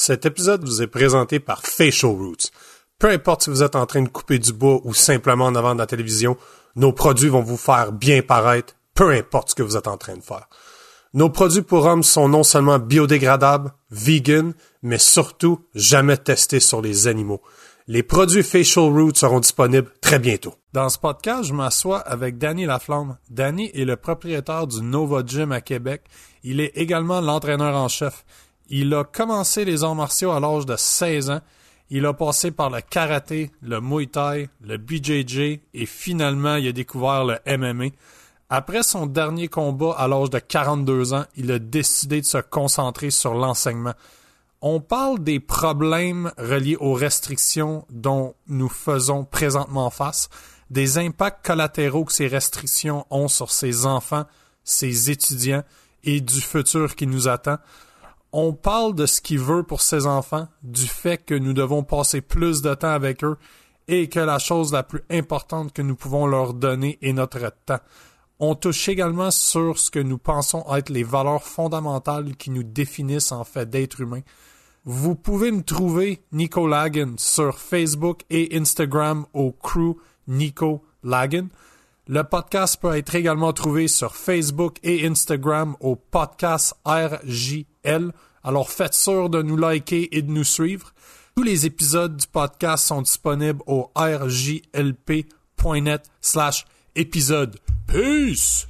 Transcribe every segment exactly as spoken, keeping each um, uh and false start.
Cet épisode vous est présenté par Facial Roots. Peu importe si vous êtes en train de couper du bois ou simplement en avant de la télévision, nos produits vont vous faire bien paraître, peu importe ce que vous êtes en train de faire. Nos produits pour hommes sont non seulement biodégradables, vegan, mais surtout jamais testés sur les animaux. Les produits Facial Roots seront disponibles très bientôt. Dans ce podcast, je m'assois avec Danny Laflamme. Danny est le propriétaire du Nova Gym à Québec. Il est également l'entraîneur en chef. Il a commencé les arts martiaux à l'âge de seize ans. Il a passé par le karaté, le muay thai, le B J J et finalement, il a découvert le M M A. Après son dernier combat à l'âge de quarante-deux ans, il a décidé de se concentrer sur l'enseignement. On parle des problèmes reliés aux restrictions dont nous faisons présentement face, des impacts collatéraux que ces restrictions ont sur ses enfants, ses étudiants et du futur qui nous attend. On parle de ce qu'il veut pour ses enfants, du fait que nous devons passer plus de temps avec eux et que la chose la plus importante que nous pouvons leur donner est notre temps. On touche également sur ce que nous pensons être les valeurs fondamentales qui nous définissent en fait d'être humain. Vous pouvez me trouver Nico Lagan sur Facebook et Instagram au crew Nico Lagan. Le podcast peut être également trouvé sur Facebook et Instagram au podcast R J L. Alors faites sûr de nous liker et de nous suivre. Tous les épisodes du podcast sont disponibles au rjlp.net slash épisode. Peace!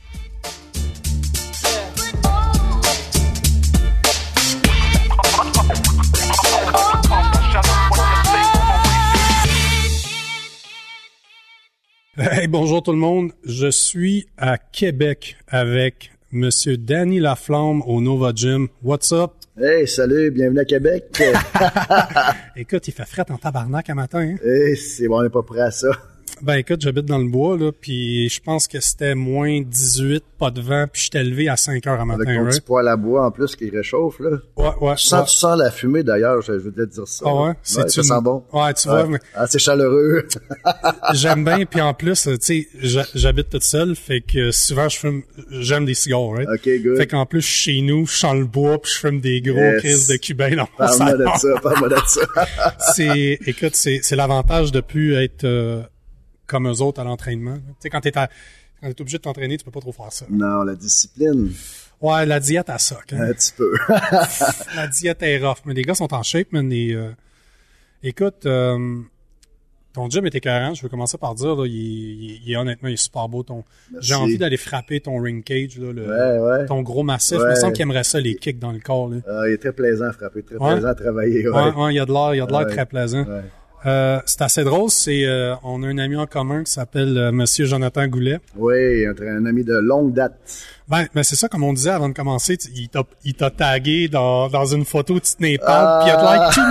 Hey, bonjour tout le monde. Je suis à Québec avec Monsieur Danny Laflamme au Nova Gym. What's up? Hey, salut, bienvenue à Québec. Écoute, il fait fret en tabarnak à matin. Hein? Hey, c'est bon, on n'est pas prêt à ça. Ben écoute, j'habite dans le bois, là, puis je pense que c'était moins dix-huit, pas de vent, puis j'étais levé à cinq heures à matin. Avec ton right? petit poêle à bois en plus qui réchauffe, là. Ouais, ouais. Tu sens, ouais. tu sens la fumée d'ailleurs, je voulais te dire ça. Ah ouais? ouais C'est ça une... sent bon. Ouais, tu ouais. vois. Mais... Ah, c'est chaleureux. J'aime bien, puis en plus, tu sais, j'habite toute seule, fait que souvent je fume, j'aime des cigares, right? OK, good. Fait qu'en plus, chez nous, je sens le bois, puis je fume des gros yes. crises de cubain dans mon salon. Parle-moi de ça, parle-moi de ça. c'est, écoute, c'est, c'est l'avantage de plus être euh, comme eux autres à l'entraînement. Tu sais, quand t'es à, quand t'es obligé de t'entraîner, tu peux pas trop faire ça. Non, la discipline. Ouais, la diète à ça. Un petit peu. La diète est rough, mais les gars sont en shape, man. Les, euh... Écoute, euh, ton gym est écœurant. Je veux commencer par dire, là, il, il, il est honnêtement, il est super beau. Ton... J'ai envie d'aller frapper ton ring cage, là, le... ouais, ouais. ton gros massif. Ouais. Il me semble qu'il aimerait ça, les kicks dans le corps. Là. Euh, il est très plaisant à frapper, très ouais. plaisant à travailler. Ouais, ouais, ouais il y a de l'air, il y a de l'air ouais. très plaisant. Ouais. Euh, c'est assez drôle, c'est euh, on a un ami en commun qui s'appelle euh, Monsieur Jonathan Goulet. Oui, un, un ami de longue date. Ben, ben c'est ça, comme on disait avant de commencer, tu, il t'a il t'a tagué dans dans une photo de petite Népal, ah. puis il a de l'air tout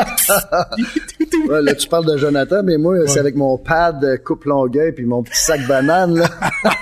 mec. Ouais, là tu parles de Jonathan, mais moi ouais. c'est avec mon pad coupe Longueuil puis mon petit sac banane là.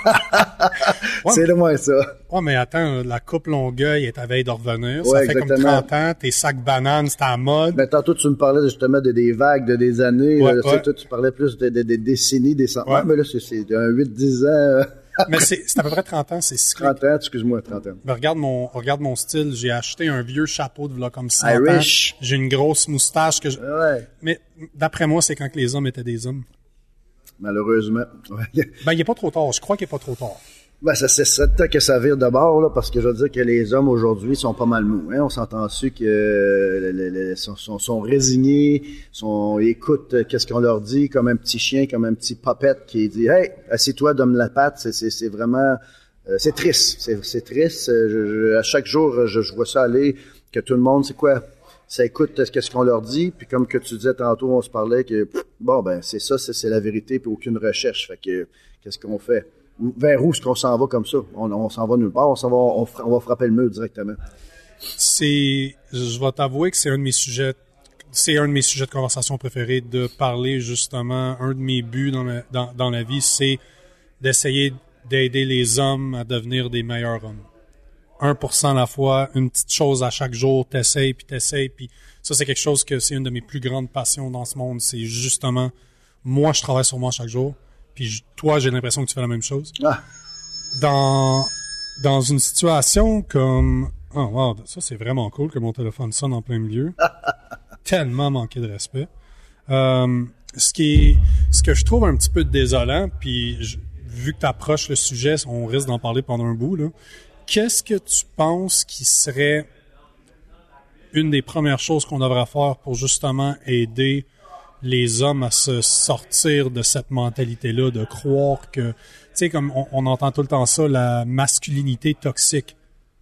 ouais, c'est le moins ça. Ouais, mais attends, la coupe Longueuil est à veille de revenir. Ouais, ça fait exactement. comme trente ans, tes sacs bananes, c'est à la mode. Mais tantôt, tu me parlais justement de des vagues, de des années. Ouais, là, ouais. Toi, tu parlais plus de, de, de décennies, des cent... Ouais. Ouais, mais là, c'est, c'est un huit dix ans. Mais c'est, c'est à peu près trente ans, c'est cyclique. trente ans, excuse-moi, trente ans. Ben, regarde mon, regarde mon style. J'ai acheté un vieux chapeau de là comme cent Irish. ans. J'ai une grosse moustache que je... Ouais. Mais d'après moi, c'est quand que les hommes étaient des hommes. Malheureusement. Ouais. Ben, il est pas trop tard. Je crois qu'il est pas trop tard. Ben, ça, c'est ça, peut-être que ça vire de bord, là, parce que je veux dire que les hommes aujourd'hui sont pas mal mous, hein. On s'entend dessus que, euh, les, les, sont, sont, sont résignés, sont, écoutent euh, qu'est-ce qu'on leur dit, comme un petit chien, comme un petit puppet qui dit, hey, assieds-toi, donne la patte, c'est, c'est, c'est vraiment, euh, c'est triste, c'est, c'est triste. Je, je, à chaque jour, je, je vois ça aller, que tout le monde, c'est quoi? Ça écoute qu'est-ce qu'on leur dit, puis comme que tu disais tantôt, on se parlait que, pff, bon, ben, c'est ça, c'est, c'est la vérité, puis aucune recherche. Fait que, qu'est-ce qu'on fait? Vers où est-ce qu'on s'en va comme ça? On, on s'en va nulle part, on s'en va, on, on va frapper le mur directement. C'est, je vais t'avouer que c'est un de mes sujets, c'est un de mes sujets de conversation préférés, de parler justement, un de mes buts dans la, dans, dans la vie, c'est d'essayer d'aider les hommes à devenir des meilleurs hommes. un pour cent à la fois, une petite chose à chaque jour, t'essayes, puis t'essayes, puis ça, c'est quelque chose que c'est une de mes plus grandes passions dans ce monde, c'est justement, moi, je travaille sur moi chaque jour. Puis toi, j'ai l'impression que tu fais la même chose. Ah. Dans dans une situation comme... Oh wow, ça c'est vraiment cool que mon téléphone sonne en plein milieu. tellement manqué de respect. Euh, ce qui est, ce que je trouve un petit peu désolant, puis je, vu que tu approches le sujet, on risque d'en parler pendant un bout, là. Qu'est-ce que tu penses qui serait une des premières choses qu'on devrait faire pour justement aider les hommes à se sortir de cette mentalité-là, de croire que, tu sais, comme on, on entend tout le temps ça, la masculinité toxique.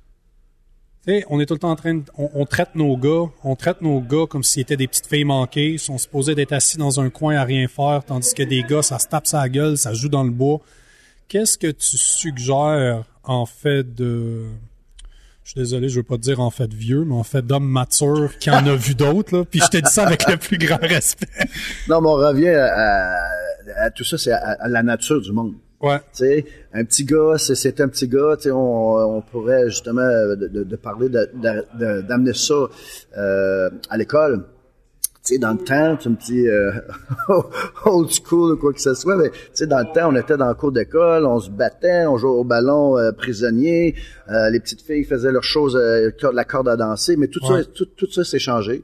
Tu sais, on est tout le temps en train de, on, on traite nos gars, on traite nos gars comme s'ils étaient des petites filles manquées, ils sont supposés d'être assis dans un coin à rien faire, tandis que des gars, ça se tape sa gueule, ça joue dans le bois. Qu'est-ce que tu suggères, en fait, de... Je suis désolé, je veux pas te dire en fait vieux, mais en fait d'homme mature qui en a vu d'autres, là. Puis je te dis ça avec le plus grand respect. Non, mais on revient à, à, à tout ça, c'est à, à la nature du monde. Ouais. Tu sais, un petit gars, c'est, c'est un petit gars, tu sais, on, on pourrait justement de, de, de parler de, de, de, d'amener ça euh, à l'école. Tu sais, dans le temps, tu me dis euh, old school ou quoi que ce soit, mais tu sais, dans le temps, on était dans le cours d'école, on se battait, on jouait au ballon euh, prisonnier, euh, les petites filles faisaient leurs choses, euh, la corde à danser, mais tout ouais. ça, tout, tout ça s'est changé.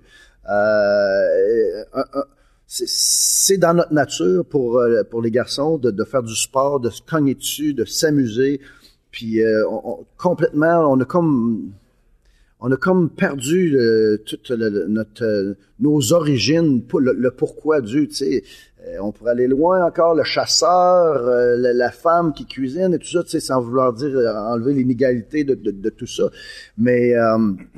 Euh, un, un, c'est, c'est dans notre nature pour euh, pour les garçons de, de faire du sport, de se cogner dessus, de s'amuser, puis euh, on, on, complètement, on a comme On a comme perdu euh, toute le, le, notre euh, nos origines, le, le pourquoi du, tu sais. Euh, on pourrait aller loin encore, le chasseur, euh, la, la femme qui cuisine et tout ça, tu sais, sans vouloir dire euh, enlever l'inégalité de, de, de tout ça. Mais euh,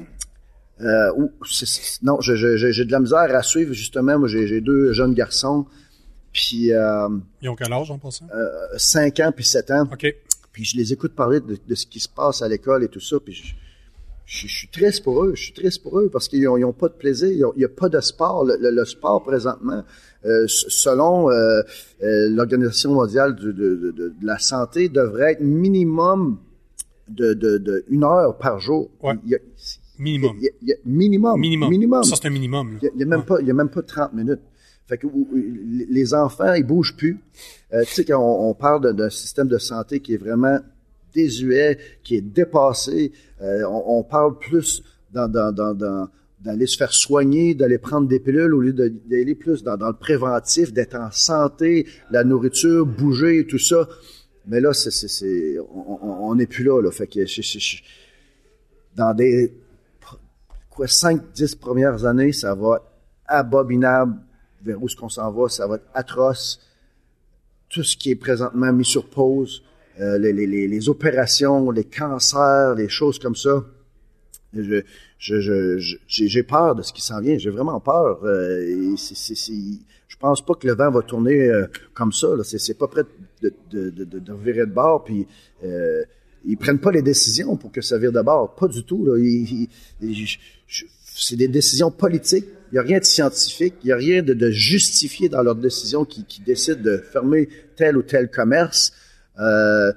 euh, ou, c'est, c'est, non, je, je, j'ai de la misère à suivre justement. Moi, j'ai, j'ai deux jeunes garçons, puis euh, ils ont quel âge en passant? Euh, cinq ans puis sept ans. Ok. Puis je les écoute parler de, de ce qui se passe à l'école et tout ça, puis je, Je, je suis triste pour eux, je suis triste pour eux parce qu'ils n'ont ont pas de plaisir, il n'y a pas de sport. Le, le, le sport présentement, euh, selon euh, euh, l'Organisation mondiale de, de, de, de la santé, devrait être minimum de, de, de une heure par jour. Ouais. Il y a, minimum. Il y a, il y a, minimum. Minimum. Minimum. Ça, c'est un minimum. Il n'y a, a, ouais. pas, il y a même pas trente minutes. Fait que les enfants, ils bougent plus. Euh, tu sais, quand on, on parle de, d'un système de santé qui est vraiment désuet, qui est dépassé. Euh, on, on parle plus dans, dans, dans, dans, d'aller se faire soigner, d'aller prendre des pilules au lieu de, d'aller plus dans, dans le préventif, d'être en santé, la nourriture, bouger, tout ça. Mais là, c'est, c'est, c'est, on n'est plus là, là. Fait que je, je, je, dans des quoi cinq, dix premières années, ça va être abominable vers où est-ce qu'on s'en va, ça va être atroce. Tout ce qui est présentement mis sur pause. Euh, les, les, les opérations, les cancers, les choses comme ça. Je, je, je, je, j'ai, j'ai peur de ce qui s'en vient. J'ai vraiment peur. Euh, et c'est, c'est, c'est, je pense pas que le vent va tourner euh, comme ça. Là. C'est, c'est pas prêt de, de, de, de, de virer de bord. Puis euh, ils prennent pas les décisions pour que ça vire de bord. Pas du tout. Là. Ils, ils, je, je, c'est des décisions politiques. Il n'y a rien de scientifique. Il n'y a rien de, de justifié dans leurs décisions qui, qui décident de fermer tel ou tel commerce. Euh,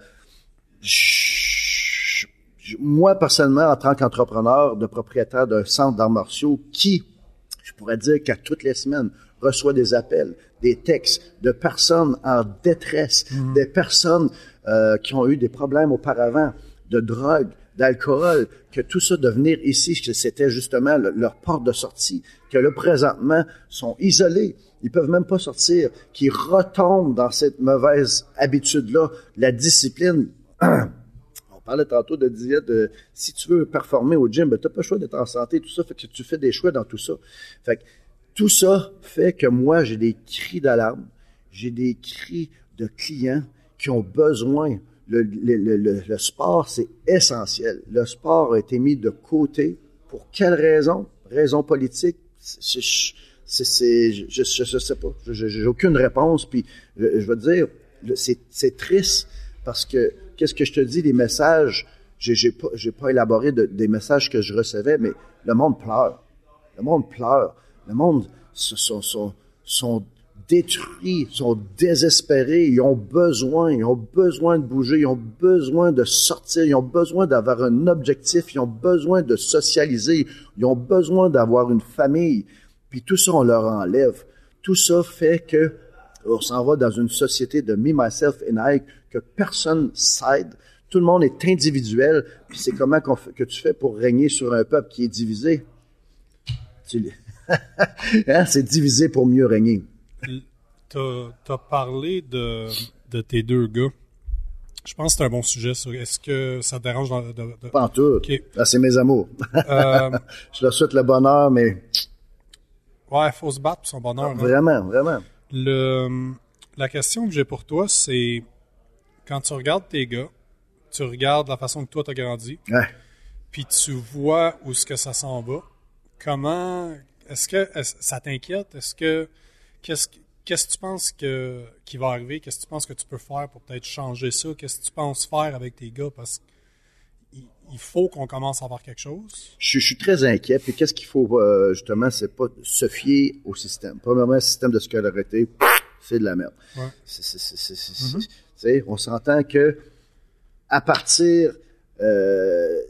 je, je, moi, personnellement, en tant qu'entrepreneur, de propriétaire d'un centre d'arts martiaux qui, je pourrais dire qu'à toutes les semaines, reçoit des appels, des textes de personnes en détresse, mmh. des personnes euh, qui ont eu des problèmes auparavant, de drogue, d'alcool, que tout ça de venir ici, que c'était justement le, leur porte de sortie, que là, présentement, sont isolés. Ils peuvent même pas sortir, qui retombent dans cette mauvaise habitude-là, la discipline. On parlait tantôt de diète, de, si tu veux performer au gym, ben, t'as pas le choix d'être en santé, tout ça, fait que tu fais des choix dans tout ça. Fait que tout ça fait que moi, j'ai des cris d'alarme, j'ai des cris de clients qui ont besoin. Le, le, le, le sport, c'est essentiel. Le sport a été mis de côté. Pour quelle raison? Raison politique? C'est, c'est, C'est, c'est, je, je, je sais pas. Je, j'ai aucune réponse. Puis, je, je veux dire, c'est, c'est triste parce que, qu'est-ce que je te dis, les messages, j'ai, j'ai pas, j'ai pas élaboré de, des messages que je recevais, mais le monde pleure. Le monde pleure. Le monde sont, sont, sont détruits, sont désespérés. Ils ont besoin, ils ont besoin de bouger, ils ont besoin de sortir, ils ont besoin d'avoir un objectif, ils ont besoin de socialiser, ils ont besoin d'avoir une famille. Puis tout ça, on leur enlève. Tout ça fait que on s'en va dans une société de me, myself and I, que personne s'aide. Tout le monde est individuel. Puis c'est comment qu'on fait, que tu fais pour régner sur un peuple qui est divisé? Tu, Hein? C'est diviser pour mieux régner. T'as, t'as parlé de, de tes deux gars. Je pense que c'est un bon sujet. Ça. Est-ce que ça te dérange? De, de, de... Pas en tout. Okay. Là, c'est mes amours. euh... Je leur souhaite le bonheur, mais... Ouais, il faut se battre pour son bonheur. Ah, vraiment, vraiment. Le, la question que j'ai pour toi, c'est quand tu regardes tes gars, tu regardes la façon que toi, tu as grandi, ouais. Puis tu vois où est-ce que ça s'en va. Comment... Est-ce que est-ce, ça t'inquiète? Est-ce que... Qu'est-ce que Qu'est-ce que tu penses que, qui va arriver? Qu'est-ce que tu penses que tu peux faire pour peut-être changer ça? Qu'est-ce que tu penses faire avec tes gars? Parce qu'il il faut qu'on commence à faire quelque chose. Je, je suis très inquiet. Puis qu'est-ce qu'il faut, euh, justement, c'est pas se fier au système. Premièrement, le système de scolarité, c'est de la merde. Ouais. C'est, c'est, c'est, c'est, c'est, mm-hmm. c'est, on s'entend que à partir... Euh,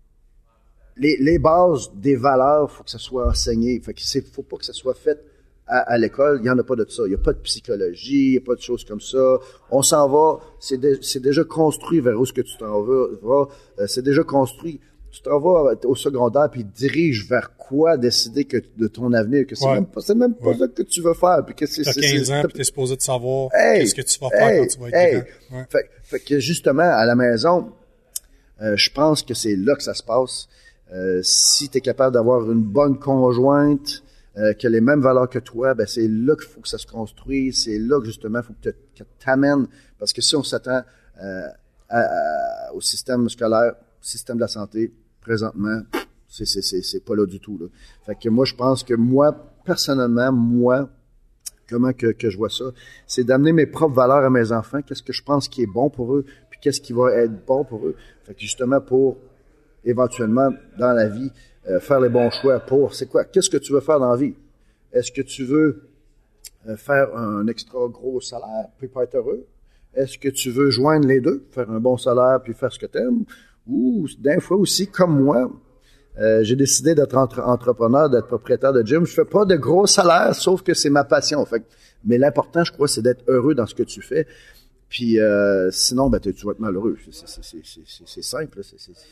les, les bases des valeurs, il faut que ça soit enseigné. Fait que c'est, faut pas que ça soit fait À, à l'école, il n'y en a pas de ça. Il n'y a pas de psychologie, il n'y a pas de choses comme ça. On s'en va, c'est, de, c'est déjà construit vers où est-ce que tu t'en vas. vas euh, c'est déjà construit. Tu t'en vas au secondaire puis dirige vers quoi décider que, de ton avenir. Que c'est, ouais. même pas, c'est même pas ouais. ça que tu veux faire. Puis que c'est, t'as c'est, quinze c'est, ans c'est, puis t'es supposé de savoir hey, qu'est-ce que tu vas faire hey, quand tu vas être hey. grand. Ouais. Fait, fait que justement, à la maison, euh, je pense que c'est là que ça se passe. Euh, si tu es capable d'avoir une bonne conjointe, Euh, qui a les mêmes valeurs que toi, ben c'est là qu'il faut que ça se construise, c'est là que justement il faut que tu t'amènes, parce que si on s'attend euh, à, à, au système scolaire, système de la santé, présentement, c'est, c'est, c'est, c'est pas là du tout. Là. Fait que moi, je pense que moi, personnellement, moi, comment que, que je vois ça, c'est d'amener mes propres valeurs à mes enfants, qu'est-ce que je pense qui est bon pour eux, puis qu'est-ce qui va être bon pour eux. Fait que justement, pour éventuellement, dans la vie, Euh, faire les bons choix pour, c'est quoi? Qu'est-ce que tu veux faire dans la vie? Est-ce que tu veux euh, faire un extra gros salaire puis pas être heureux? Est-ce que tu veux joindre les deux? Faire un bon salaire puis faire ce que tu aimes? Ou, d'un fois aussi, comme moi, euh, j'ai décidé d'être entre- entrepreneur, d'être propriétaire de gym. Je fais pas de gros salaires, sauf que c'est ma passion. Fait que, mais l'important, je crois, c'est d'être heureux dans ce que tu fais. Puis euh, sinon, ben, tu vas être malheureux. C'est, c'est, c'est, c'est, c'est simple. C'est, c'est...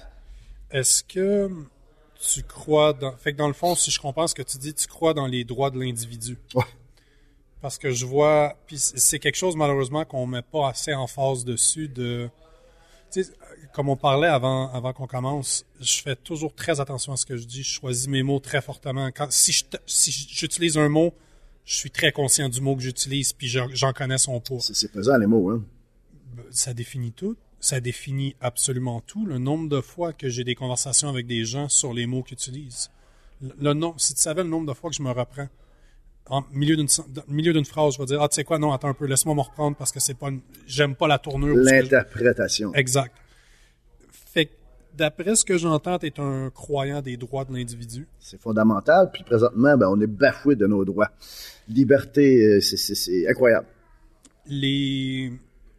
Est-ce que tu crois dans... Fait que dans le fond, si je comprends ce que tu dis, tu crois dans les droits de l'individu. Ouais. Parce que je vois... Puis c'est quelque chose, malheureusement, qu'on met pas assez en phase dessus de... Tu sais, comme on parlait avant, avant qu'on commence, je fais toujours très attention à ce que je dis. Je choisis mes mots très fortement. Quand, si, je, si j'utilise un mot, je suis très conscient du mot que j'utilise, puis j'en connais son poids. C'est, c'est pesant, les mots, hein? Ça définit tout. Ça définit absolument tout. Le nombre de fois que j'ai des conversations avec des gens sur les mots qu'ils utilisent. Le, le nom, si tu savais le nombre de fois que je me reprends, en milieu d'une, milieu d'une phrase, je vais dire, ah, tu sais quoi, non, attends un peu, laisse-moi me reprendre parce que c'est pas une, j'aime pas la tournure. L'interprétation. Je... Exact. Fait que, d'après ce que j'entends, tu es un croyant des droits de l'individu. C'est fondamental. Puis présentement, ben, on est bafoué de nos droits. Liberté, c'est, c'est, c'est incroyable. Les...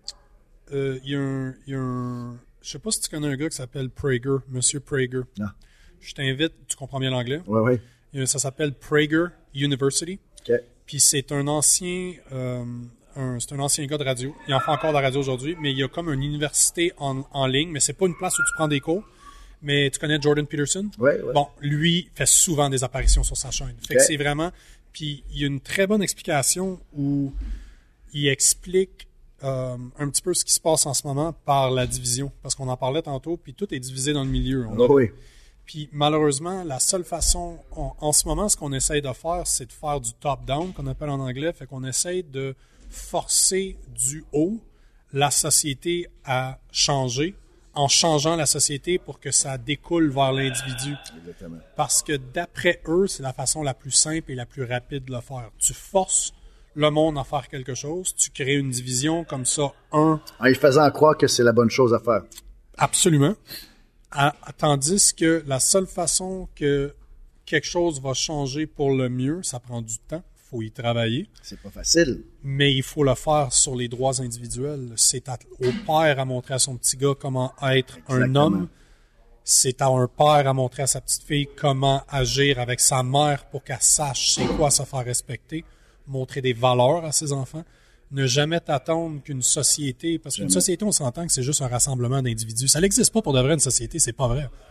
Il euh, y a un... Y a un... Je sais pas si tu connais un gars qui s'appelle Prager, Monsieur Prager. Non. Je t'invite, tu comprends bien l'anglais? Oui, oui. Ça s'appelle Prager University. OK. Puis c'est un ancien... Euh, un, c'est un ancien gars de radio. Il en fait encore de la radio aujourd'hui, mais il y a comme une université en, en ligne, mais c'est pas une place où tu prends des cours. Mais tu connais Jordan Peterson? Oui, oui. Bon, lui fait souvent des apparitions sur sa chaîne. Fait okay. que c'est vraiment... Puis il y a une très bonne explication où il explique euh, un petit peu ce qui se passe en ce moment par la division. Parce qu'on en parlait tantôt, puis tout est divisé dans le milieu. Oh, oui. Puis malheureusement, la seule façon... On, en ce moment, ce qu'on essaye de faire, c'est de faire du top-down, qu'on appelle en anglais. Fait qu'on essaye de forcer du haut la société à changer, en changeant la société pour que ça découle vers l'individu. Exactement. Parce que d'après eux, c'est la façon la plus simple et la plus rapide de le faire. Tu forces le monde à faire quelque chose, tu crées une division comme ça, un... En lui faisant croire que c'est la bonne chose à faire. Absolument. À, tandis que la seule façon que quelque chose va changer pour le mieux, ça prend du temps. Il faut y travailler. C'est pas facile. Mais il faut le faire sur les droits individuels. C'est à, au père à montrer à son petit gars comment être Exactement. un homme. C'est à un père à montrer à sa petite fille comment agir avec sa mère pour qu'elle sache c'est quoi se faire respecter. Montrer des valeurs à ses enfants. Ne jamais t'attendre qu'une société... Parce qu'une jamais. société, on s'entend que c'est juste un rassemblement d'individus. Ça n'existe pas pour de vrai, une société. C'est pas vrai.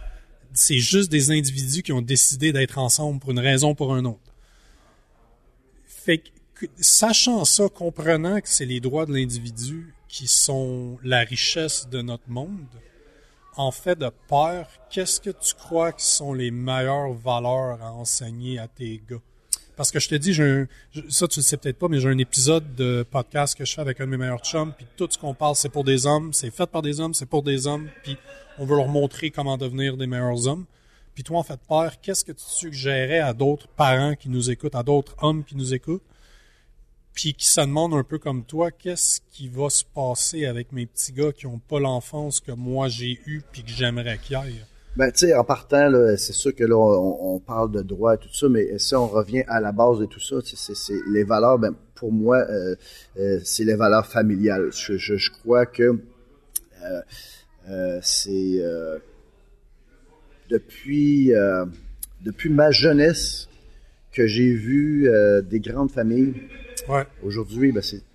c'est juste des individus qui ont décidé d'être ensemble pour une raison ou pour une autre. Fait que, sachant ça, comprenant que c'est les droits de l'individu qui sont la richesse de notre monde, en fait de père, qu'est-ce que tu crois qui sont les meilleures valeurs à enseigner à tes gars? Parce que je te dis, j'ai un, ça tu le sais peut-être pas, mais j'ai un épisode de podcast que je fais avec un de mes meilleurs chums, puis tout ce qu'on parle, c'est pour des hommes, c'est fait par des hommes, c'est pour des hommes, puis on veut leur montrer comment devenir des meilleurs hommes. Puis toi, en fait, père, qu'est-ce que tu suggérais à d'autres parents qui nous écoutent, à d'autres hommes qui nous écoutent, puis qui se demandent un peu comme toi, qu'est-ce qui va se passer avec mes petits gars qui ont pas l'enfance que moi j'ai eue puis que j'aimerais qu'ils aillent? Ben, tu sais, en partant, là, c'est sûr que là, on, on parle de droit et tout ça, mais si on revient à la base de tout ça, c'est, c'est les valeurs, ben, pour moi, euh, euh, c'est les valeurs familiales. Je, je, je crois que euh, euh, c'est euh, depuis euh, depuis ma jeunesse que j'ai vu euh, des grandes familles. Ouais. Aujourd'hui, ben, c'est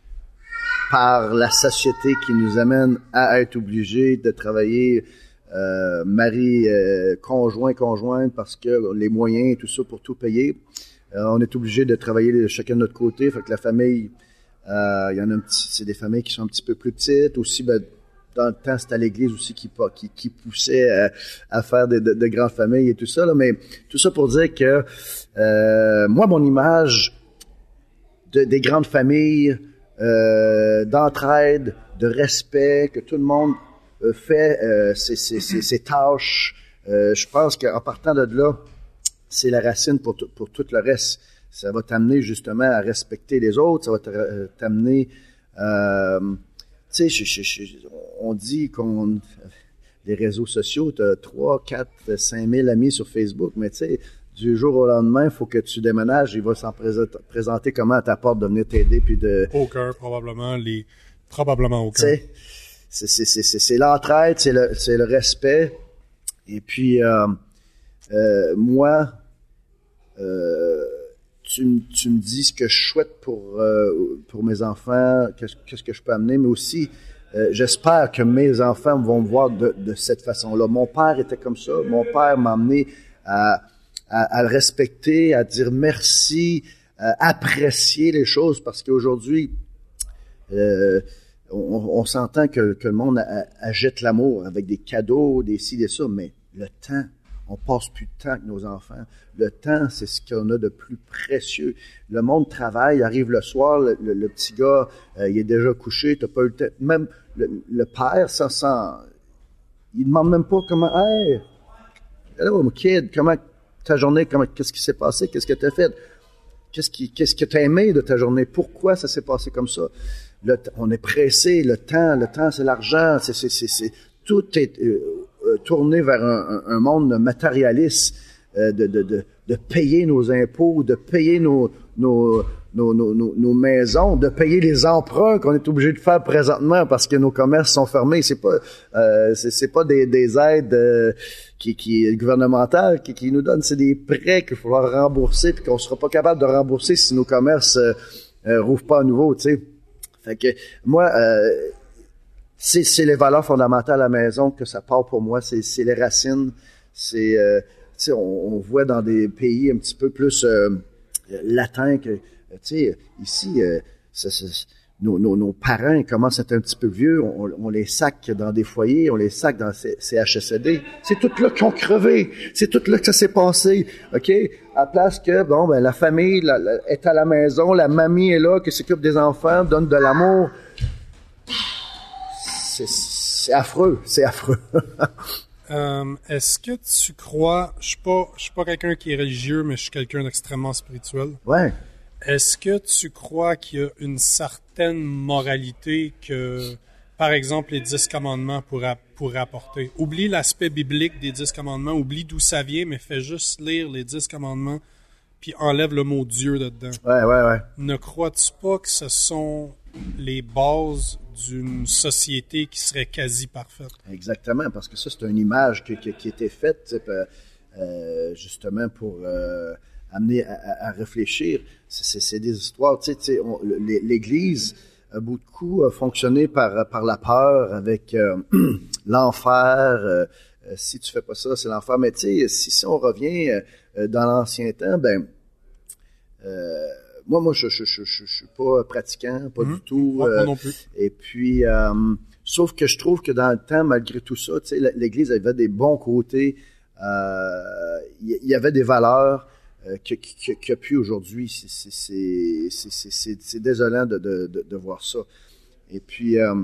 par la société qui nous amène à être obligés de travailler Euh, mari, euh, conjoint, conjointe, parce que les moyens et tout ça pour tout payer. Euh, on est obligé de travailler chacun de notre côté. Fait que la famille, il euh, y en a un petit, c'est des familles qui sont un petit peu plus petites. Aussi, ben, dans le temps, c'était l'église aussi qui, qui, qui poussait à, à faire de, de, de grandes familles et tout ça. Là. Mais tout ça pour dire que euh, moi, mon image de, des grandes familles, euh, d'entraide, de respect, que tout le monde fait euh, ses, ses, ses, ses tâches. Euh, je pense qu'en partant de là, c'est la racine pour, t- pour tout le reste. Ça va t'amener justement à respecter les autres. Ça va te, t'amener... Euh, tu sais, on dit qu'on... Les réseaux sociaux, tu as trois, quatre, cinq mille amis sur Facebook, mais tu sais, du jour au lendemain, il faut que tu déménages. Il va s'en présenter, présenter comment à ta porte de venir t'aider. Puis de... Aucun, probablement. Les... Probablement aucun. Tu sais, C'est, c'est, c'est, c'est, c'est l'entraide, c'est le, c'est le respect. Et puis, euh, euh, moi, euh, tu, tu me dis ce que je souhaite pour, euh, pour mes enfants, qu'est-ce, qu'est-ce que je peux amener, mais aussi, euh, j'espère que mes enfants vont me voir de, de cette façon-là. Mon père était comme ça. Mon père m'a amené à, à, à le respecter, à dire merci, à apprécier les choses, parce qu'aujourd'hui, euh, On, on s'entend que, que le monde achète l'amour avec des cadeaux, des ci, des ça, mais le temps, on passe plus de temps avec nos enfants. Le temps, c'est ce qu'on a de plus précieux. Le monde travaille, arrive le soir, le, le, le petit gars, euh, il est déjà couché, t'as pas eu le temps. Même le, le père, ça sent... Il demande même pas comment... Hey, hello, mon kid, comment ta journée, comment, qu'est-ce qui s'est passé, qu'est-ce que t'as fait? Qu'est-ce, qui, qu'est-ce que t'as aimé de ta journée? Pourquoi ça s'est passé comme ça? Le, on est pressé, le temps, le temps, c'est l'argent, c'est, c'est, c'est, c'est tout est euh, euh, tourné vers un, un, un monde matérialiste, euh, de, de, de, de payer nos impôts, de payer nos, nos, nos, nos, nos, nos maisons, de payer les emprunts qu'on est obligé de faire présentement parce que nos commerces sont fermés. C'est pas, euh, c'est, c'est pas des, des aides euh, qui, qui gouvernementales qui, qui nous donnent, c'est des prêts qu'il faut falloir rembourser puis qu'on sera pas capable de rembourser si nos commerces euh, euh, rouvrent pas à nouveau, tu sais. Fait que moi, euh, c'est, c'est les valeurs fondamentales à la maison que ça part pour moi. C'est, c'est les racines. C'est, euh, tu sais, on, on voit dans des pays un petit peu plus euh, latins que, tu sais, ici, euh, ça, ça, nos, nos, nos parents commencent à être un petit peu vieux. On, on les sac dans des foyers, on les sac dans ces C H S L D. C'est tout là qu'ils ont crevé. C'est tout là que ça s'est passé. OK? À place que, bon, ben, la famille la, la, est à la maison, la mamie est là, qui s'occupe des enfants, donne de l'amour. C'est, c'est affreux. C'est affreux. euh, est-ce que tu crois, je suis pas, je suis pas quelqu'un qui est religieux, mais je suis quelqu'un d'extrêmement spirituel. Ouais. Est-ce que tu crois qu'il y a une certaine moralité que, par exemple, les dix commandements pourraient, pourraient apporter? Oublie l'aspect biblique des dix commandements, oublie d'où ça vient, mais fais juste lire les dix commandements, puis enlève le mot Dieu de dedans. Ouais, ouais, ouais. Ne crois-tu pas que ce sont les bases d'une société qui serait quasi parfaite? Exactement, parce que ça, c'est une image qui, qui, qui a été faite euh, justement pour... Euh, amener à, à, à réfléchir. C'est, c'est, c'est des histoires, tu sais, tu sais on, l'Église a beaucoup fonctionné par, par la peur, avec euh, l'enfer, euh, Euh, si tu fais pas ça, c'est l'enfer. Mais tu sais, si, si on revient euh, dans l'ancien temps, ben euh, moi, moi, je je, je, je, je suis pas pratiquant, pas mmh. du tout. Euh, moi non plus. Et puis, euh, sauf que je trouve que dans le temps, malgré tout ça, tu sais, l'Église avait des bons côtés. Il euh, y, y avait des valeurs euh, qu'il n'y a plus aujourd'hui. C'est, c'est, c'est, c'est, c'est, c'est désolant de, de, de, de voir ça. Et puis, euh,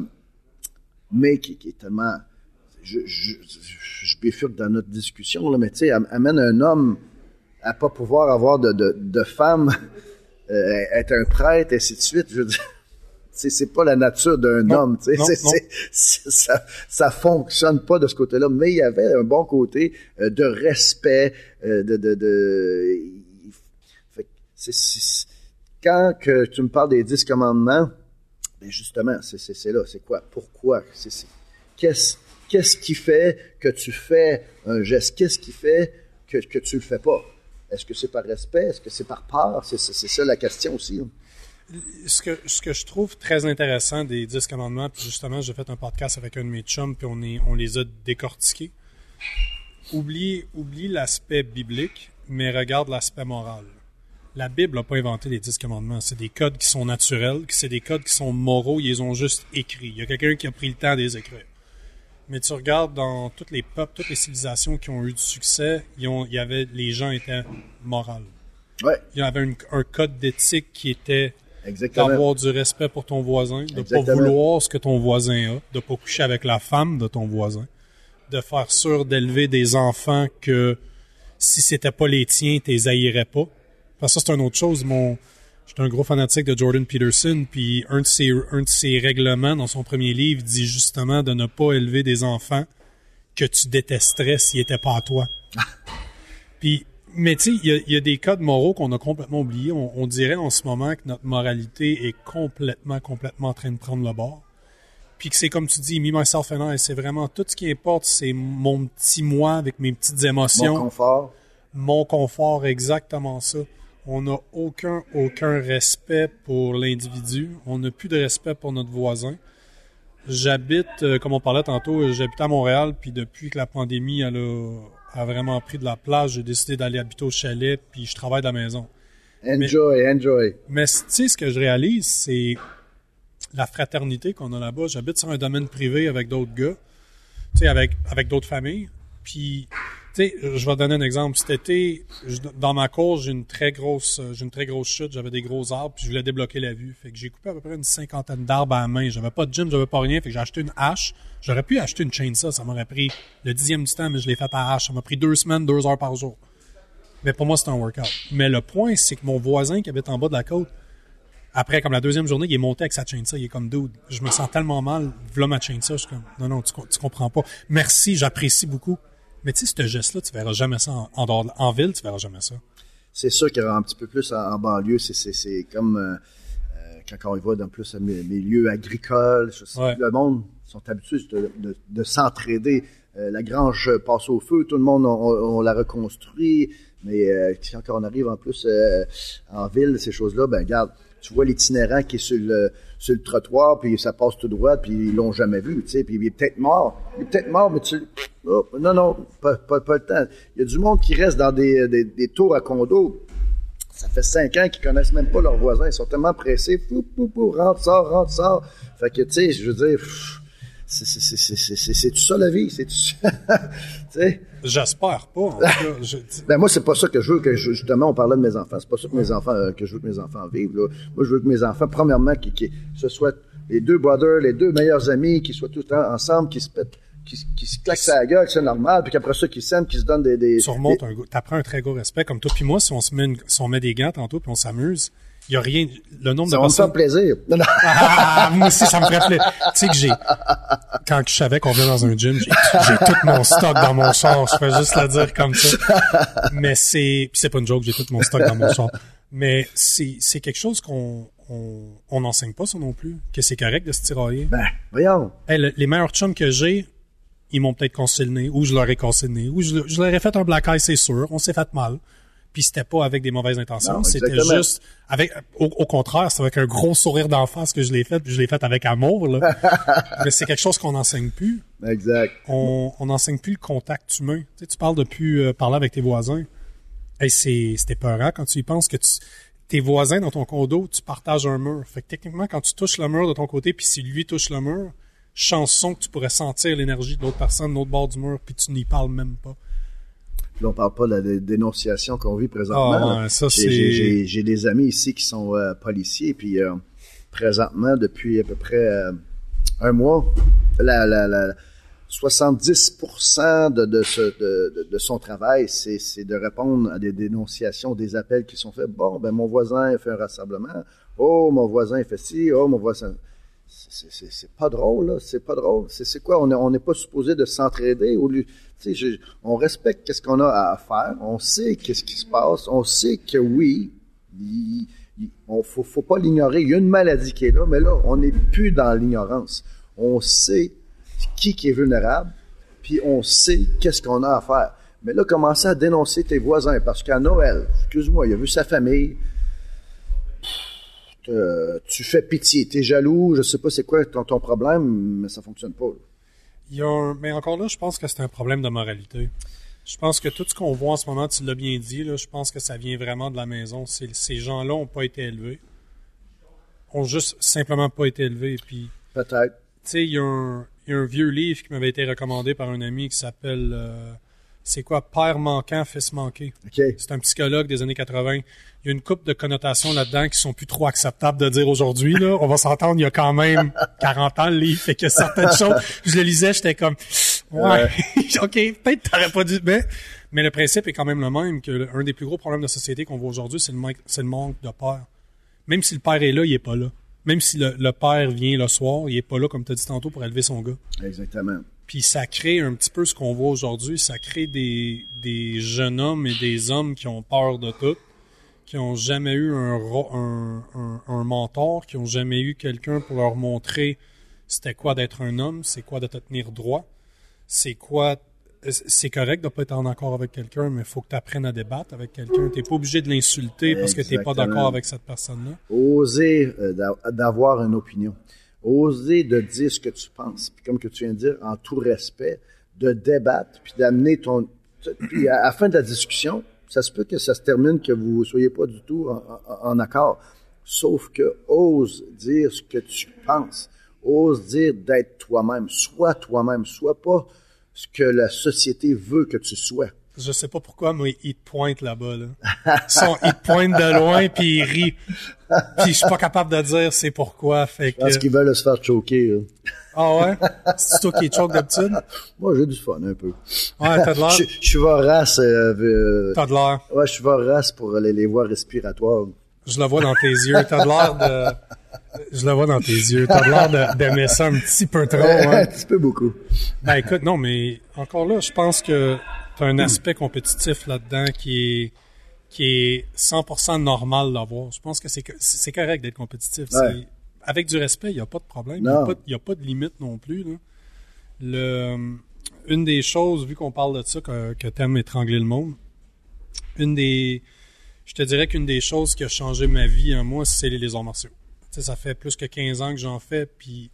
mais qui, qui est tellement... Je, je, je, je bifurque dans notre discussion, là, mais tu sais, amène un homme à pas pouvoir avoir de, de, de femme, euh, être un prêtre, et ainsi de suite. Je veux dire, c'est, c'est pas la nature d'un non, homme, tu sais, c'est, c'est, c'est, ça, ça fonctionne pas de ce côté-là. Mais il y avait un bon côté euh, de respect, euh, de, de, de. Fait, c'est, c'est, quand que tu me parles des dix commandements, ben justement, c'est, c'est, c'est là, c'est quoi, pourquoi, c'est, c'est, qu'est-ce, qu'est-ce qui fait que tu fais un geste, qu'est-ce qui fait que que tu le fais pas? Est-ce que c'est par respect, est-ce que c'est par peur? C'est, c'est, c'est ça la question aussi. Hein. Ce que, ce que je trouve très intéressant des dix commandements, puis justement, j'ai fait un podcast avec un de mes chums, puis on, est, on les a décortiqués. Oublie, oublie l'aspect biblique, mais regarde l'aspect moral. La Bible n'a pas inventé les dix commandements. C'est des codes qui sont naturels, c'est des codes qui sont moraux, ils les ont juste écrits. Il y a quelqu'un qui a pris le temps de les écrire. Mais tu regardes dans tous les peuples, toutes les civilisations qui ont eu du succès, ils ont, il y avait, les gens étaient moraux. Ouais. Il y avait une, un code d'éthique qui était... Exactement. D'avoir du respect pour ton voisin, de ne pas vouloir ce que ton voisin a, de ne pas coucher avec la femme de ton voisin, de faire sûr d'élever des enfants que si c'était pas les tiens, tu les haïrais pas. Parce que ça, c'est une autre chose. Mon, j'étais un gros fanatique de Jordan Peterson, puis un de ses, un de ses règlements dans son premier livre dit justement de ne pas élever des enfants que tu détesterais s'ils n'étaient pas à toi. Puis, mais tu sais, il y, y a des codes moraux qu'on a complètement oubliés. On, on dirait en ce moment que notre moralité est complètement, complètement en train de prendre le bord. Puis que c'est comme tu dis, me, myself and I, c'est vraiment tout ce qui importe, c'est mon petit moi avec mes petites émotions. Mon confort. Mon confort, exactement ça. On n'a aucun, aucun respect pour l'individu. On n'a plus de respect pour notre voisin. J'habite, euh, comme on parlait tantôt, j'habite à Montréal, puis depuis que la pandémie elle a, a vraiment pris de la place, j'ai décidé d'aller habiter au chalet, puis je travaille de la maison. Enjoy, mais, enjoy. Mais tu sais, ce que je réalise, c'est la fraternité qu'on a là-bas. J'habite sur un domaine privé avec d'autres gars, tu sais, avec, avec d'autres familles. Puis, tu sais, je vais te donner un exemple. Cet été, je, dans ma cour, j'ai une très grosse, j'ai une très grosse chute. J'avais des gros arbres, puis je voulais débloquer la vue. Fait que j'ai coupé à peu près une cinquantaine d'arbres à la main. J'avais pas de gym, j'avais pas rien. Fait que j'ai acheté une hache. J'aurais pu acheter une chainsaw. Ça m'aurait pris le dixième du temps, mais je l'ai fait à hache. Ça m'a pris deux semaines, deux heures par jour. Mais pour moi, c'est un workout. Mais le point, c'est que mon voisin qui habite en bas de la côte, après, comme la deuxième journée, il est monté avec sa chainsaw. Il est comme, dude, je me sens tellement mal. Voilà ma chainsaw. Je suis comme, non, non, tu, tu comprends pas. Merci, j'apprécie beaucoup. Mais tu sais, ce geste-là, tu verras jamais ça en, en, dehors, en ville, tu verras jamais ça. C'est sûr qu'il y aura un petit peu plus en, en banlieue. C'est, c'est, c'est comme euh, euh, quand on y va dans plus les milieux agricoles. Ouais. Le monde sont habitués de, de, de s'entraider. Euh, la grange passe au feu, tout le monde, on, on la reconstruit. Mais euh, quand on arrive en plus euh, en ville, ces choses-là, ben regarde, tu vois l'itinérant qui est sur le, sur le trottoir, puis ça passe tout droit, puis ils l'ont jamais vu, tu sais, puis il est peut-être mort. Il est peut-être mort, mais tu... Oh, non, non, pas, pas, pas le temps. Il y a du monde qui reste dans des, des, des tours à condos. Ça fait cinq ans qu'ils connaissent même pas leurs voisins. Ils sont tellement pressés. Pou, pou, pou, rentre, sort, rentre, sort. Fait que, tu sais, je veux dire... Pff, c'est, c'est, c'est, c'est, c'est, c'est, c'est tout ça la vie, c'est tout ça. Tu sais? J'espère pas. En tout cas, je... Ben moi, c'est pas ça que je veux, que je, justement, on parlait de mes enfants. C'est pas ça que mes enfants, euh, que je veux que mes enfants vivent, là. Moi, je veux que mes enfants, premièrement, qui, qui, ce soit les deux brothers, les deux meilleurs amis, qui soient tout le temps ensemble, qui se pètent, qui, qui se claquent sa gueule, c'est normal, puis qu'après ça, qui s'aiment, qui se donnent des, des, tu remontes des... un, t'apprends un très gros respect. Comme toi puis moi, si on se met une, si on met des gants tantôt puis on s'amuse, il y a rien, le nombre ça de va personnes... me faire plaisir. Non, non. Ah, moi aussi, ça me ferait plaisir. Tu sais que j'ai, quand je savais qu'on venait dans un gym, j'ai, j'ai tout mon stock dans mon char. Je fais juste le dire comme ça. Mais c'est, pis c'est pas une joke, j'ai tout mon stock dans mon char. Mais c'est, c'est quelque chose qu'on, on, on n'enseigne pas ça non plus. Que c'est correct de se tirailler. Ben, voyons. Hey, le, les meilleurs chums que j'ai, ils m'ont peut-être cassé le nez, ou je leur ai cassé le nez, ou je, je leur ai fait un black eye, c'est sûr. On s'est fait mal. puis c'était pas avec des mauvaises intentions, Non, c'était exactement. juste avec au, au contraire, c'est avec un gros sourire d'enfance que je l'ai fait, puis je l'ai fait avec amour là. Mais c'est quelque chose qu'on n'enseigne plus. Exact. On on n'enseigne plus le contact humain. Tu sais, tu parles de plus euh, parler avec tes voisins. Hey, c'est c'était peurant quand tu y penses que tu tes voisins dans ton condo, tu partages un mur. Fait que techniquement quand tu touches le mur de ton côté puis si lui touche le mur, chanson que tu pourrais sentir l'énergie de l'autre personne de l'autre bord du mur puis tu n'y parles même pas. Puis on parle pas de la dé- dénonciation qu'on vit présentement. Ah, ouais, ça, j'ai, c'est- j'ai, j'ai, j'ai des amis ici qui sont euh, policiers, puis euh, présentement, depuis à peu près euh, un mois, la, la, la soixante-dix pour cent de, de, ce, de, de, de son travail, c'est, c'est de répondre à des dénonciations, des appels qui sont faits. Bon, ben mon voisin a fait un rassemblement. Oh, mon voisin a fait ci. Oh, mon voisin... C'est, c'est, c'est pas drôle, là. C'est pas drôle. C'est, c'est quoi? On n'est pas supposé de s'entraider au lieu... Tu sais, je- on respecte qu'est-ce qu'on a à faire. On sait qu'est-ce qui se passe. On sait que oui, il, il, on faut, faut pas l'ignorer. Il y a une maladie qui est là, mais là, on n'est plus dans l'ignorance. On sait qui, qui est vulnérable, puis on sait qu'est-ce qu'on a à faire. Mais là, commencer à dénoncer tes voisins, parce qu'à Noël, excuse-moi, il a vu sa famille, euh, tu fais pitié, t'es jaloux, je sais pas c'est quoi ton, ton problème, mais ça fonctionne pas. Là. Il y a un... Mais encore là, je pense que c'est un problème de moralité. Je pense que tout ce qu'on voit en ce moment, tu l'as bien dit, là, je pense que ça vient vraiment de la maison. C'est... Ces gens-là n'ont pas été élevés. Ont juste simplement pas été élevés. Puis, Peut-être. tu sais, il y a un... il y a un vieux livre qui m'avait été recommandé par un ami qui s'appelle... euh, C'est quoi? Père manquant, fils manqué. OK. C'est un psychologue des années quatre-vingts. Il y a une couple de connotations là-dedans qui sont plus trop acceptables de dire aujourd'hui, là. On va s'entendre, il y a quand même quarante ans, le livre. Fait que certaines choses, je le lisais, j'étais comme, ouais, OK, peut-être t'aurais pas dû, mais, mais le principe est quand même le même, que le- un des plus gros problèmes de société qu'on voit aujourd'hui, c'est le, manque- c'est le manque de père. Même si le père est là, il est pas là. Même si le, le père vient le soir, il est pas là, comme tu as dit tantôt, pour élever son gars. Exactement. Puis ça crée un petit peu ce qu'on voit aujourd'hui. Ça crée des, des jeunes hommes et des hommes qui ont peur de tout, qui ont jamais eu un, ro- un, un, un mentor, qui ont jamais eu quelqu'un pour leur montrer c'était quoi d'être un homme, c'est quoi de te tenir droit, c'est quoi... C'est correct de pas être en accord avec quelqu'un, mais il faut que tu apprennes à débattre avec quelqu'un. T'es pas obligé de l'insulter parce que t'es pas Exactement. d'accord avec cette personne-là. Oser euh, d'a- d'avoir une opinion. Oser de dire ce que tu penses. Puis comme que tu viens de dire, en tout respect, de débattre, puis d'amener ton... Puis à la fin de la discussion, ça se peut que ça se termine que vous ne soyez pas du tout en, en- en accord. Sauf que ose dire ce que tu penses. Ose dire d'être toi-même. Sois toi-même. Sois pas ce que la société veut que tu sois. Je sais pas pourquoi, mais il te pointe là-bas, là. Ils sont- il te pointe de loin, puis il rit. Puis je suis pas capable de dire c'est pourquoi. Fait que... Parce qu'ils veulent se faire choquer. Là. Ah ouais? C'est toi qui es choke d'habitude? Moi, j'ai du fun un peu. Ouais, t'as de l'air. Je, je suis vorace. Euh, euh, T'as de l'air. ouais, je suis vorace pour les, les voies respiratoires. Je le vois dans tes yeux. T'as de l'air de... Je le vois dans tes yeux. T'as de l'air de- d'aimer ça un petit peu trop, un hein? petit peu beaucoup. Ben écoute, non, mais encore là, je pense que t'as un aspect compétitif là-dedans qui est qui est cent pour cent normal d'avoir. Je pense que c'est que- c'est correct d'être compétitif. Ouais. C'est- Avec du respect, il n'y a pas de problème. Il n'y Non. a, pas- il y a pas de limite non plus. Là. Le, une des choses, vu qu'on parle de ça, que, que t'aimes étrangler le monde, une des, je te dirais qu'une des choses qui a changé ma vie en moi, c'est les, les arts martiaux. Tu sais, ça fait plus que quinze ans que j'en fais, puis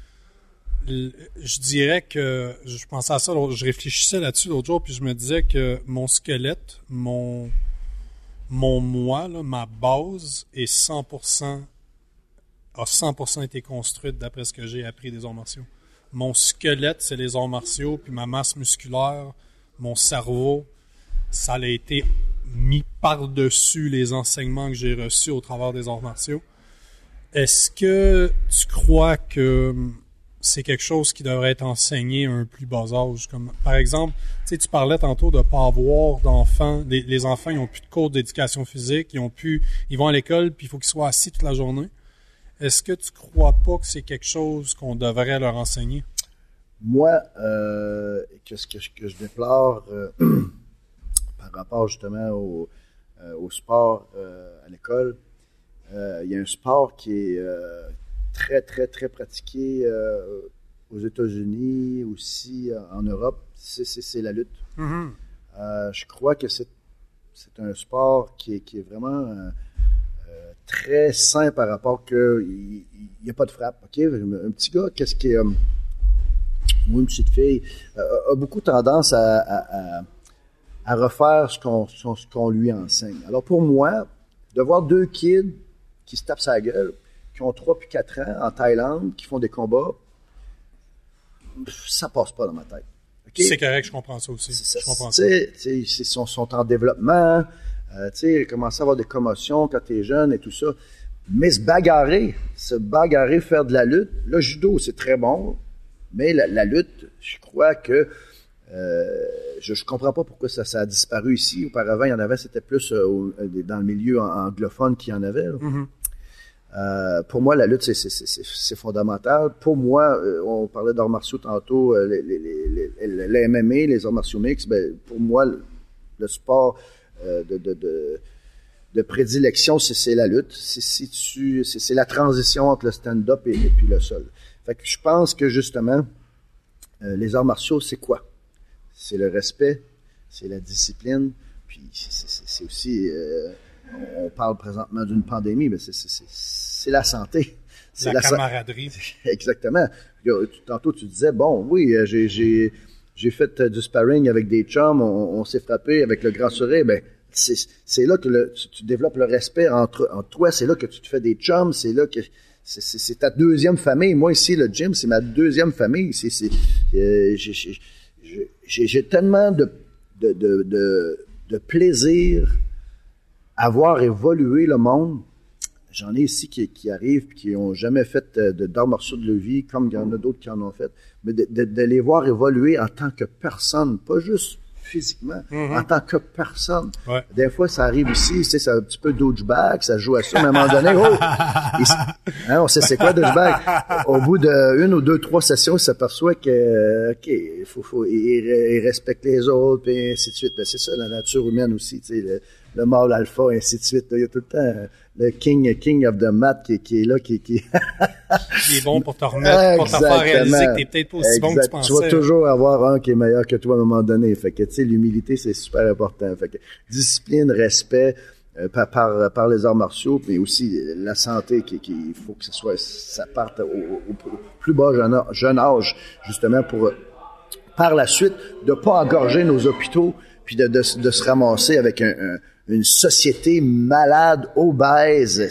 l- je dirais que je pensais à ça, l'autre- je réfléchissais là-dessus l'autre jour, puis je me disais que mon squelette, mon mon moi, là, ma base est cent pour cent a cent pour cent été construite d'après ce que j'ai appris des arts martiaux. Mon squelette, c'est les arts martiaux, puis ma masse musculaire, mon cerveau, ça a été mis par-dessus les enseignements que j'ai reçus au travers des arts martiaux. Est-ce que tu crois que c'est quelque chose qui devrait être enseigné à un plus bas âge? Comme, par exemple, tu sais, tu parlais tantôt de ne pas avoir d'enfants. Les, les enfants, ils n'ont plus de cours d'éducation physique, ils ont plus, ils vont à l'école, puis il faut qu'ils soient assis toute la journée. Est-ce que tu crois pas que c'est quelque chose qu'on devrait leur enseigner? Moi, euh, que ce que, je- que je déplore euh, par rapport justement au, euh, au sport euh, à l'école, euh, il y a un sport qui est euh, très, très, très pratiqué euh, aux États-Unis, aussi euh, en Europe, c'est, c'est, c'est la lutte. Mm-hmm. Euh, je crois que c'est c'est un sport qui est, qui est vraiment euh, euh, très sain par rapport qu'il n'y a pas de frappe. Okay? Un petit gars, qu'est-ce qui est... Euh, ou une petite fille, euh, a beaucoup tendance à, à, à, à refaire ce qu'on, ce qu'on lui enseigne. Alors pour moi, de voir deux kids qui se tapent sa gueule, qui ont trois puis quatre ans en Thaïlande, qui font des combats, ça passe pas dans ma tête. Okay? C'est correct, je comprends ça aussi. C'est, je comprends ça. Ils sont, sont en développement, euh, ils commencent à avoir des commotions quand tu es jeune et tout ça. Mais se bagarrer, se bagarrer, faire de la lutte, le judo, c'est très bon, mais la, la lutte, je crois que euh, je ne comprends pas pourquoi ça, ça a disparu ici. Auparavant, il y en avait, c'était plus euh, dans le milieu anglophone qu'il y en avait. Mm-hmm. Euh, pour moi, la lutte, c'est, c'est, c'est, c'est fondamental. Pour moi, euh, on parlait d'arts martiaux tantôt, euh, les, les, les, les, les M M A, les arts martiaux mixtes, ben, pour moi, le, le sport euh, de, de, de, de prédilection, c'est, c'est la lutte. C'est, c'est, tu, c'est, c'est la transition entre le stand-up et, et puis le sol. Fait que je pense que, justement, euh, les arts martiaux, c'est quoi? C'est le respect, c'est la discipline, puis c'est, c'est, c'est aussi... Euh, on parle présentement d'une pandémie, mais c'est, c'est, c'est, c'est la santé. C'est la, la camaraderie. Sa... Exactement. Tantôt, tu disais, bon, oui, j'ai, j'ai, j'ai fait du sparring avec des chums, on, on s'est frappé avec le grand sourire. Ben, c'est, c'est là que le, tu, tu développes le respect entre, entre toi, c'est là que tu te fais des chums, c'est là que c'est, c'est, c'est ta deuxième famille. Moi, ici, le gym, c'est ma deuxième famille. C'est, c'est, euh, j'ai, j'ai, j'ai, j'ai tellement de, de, de, de, de plaisir à voir évoluer le monde. J'en ai ici qui, qui arrivent et qui n'ont jamais fait de, d'arts martiaux de leur vie, comme il y en a d'autres qui en ont fait, mais de, de, de les voir évoluer en tant que personne, pas juste physiquement, mm-hmm. en tant que personne. Ouais. Des fois, ça arrive ici, tu sais, c'est un petit peu douchebag, ça joue à ça, mais à un moment donné, oh! Il, hein, on sait c'est quoi douchebag. Au bout d'une ou deux, trois sessions, il s'aperçoit que, OK, il faut, faut, il, il respecte les autres, puis ainsi de suite. Ben, c'est ça, la nature humaine aussi, tu sais, le, le mâle alpha, et ainsi de suite. Il y a tout le temps le king, king of the mat qui, qui est là, qui, qui... qui est bon pour te remettre, pour te faire réaliser que t'es peut-être pas aussi exact. Bon que tu pensais. Tu vas toujours avoir un qui est meilleur que toi à un moment donné. Fait que, tu sais, l'humilité, c'est super important. Fait que, discipline, respect, euh, par, par, par les arts martiaux, mais aussi la santé, qui, qui, il faut que ça soit, ça parte au, au, au plus bas jeune, jeune âge, justement, pour, par la suite, de pas engorger nos hôpitaux, puis de, de, de se ramasser avec un, un une société malade, obèse.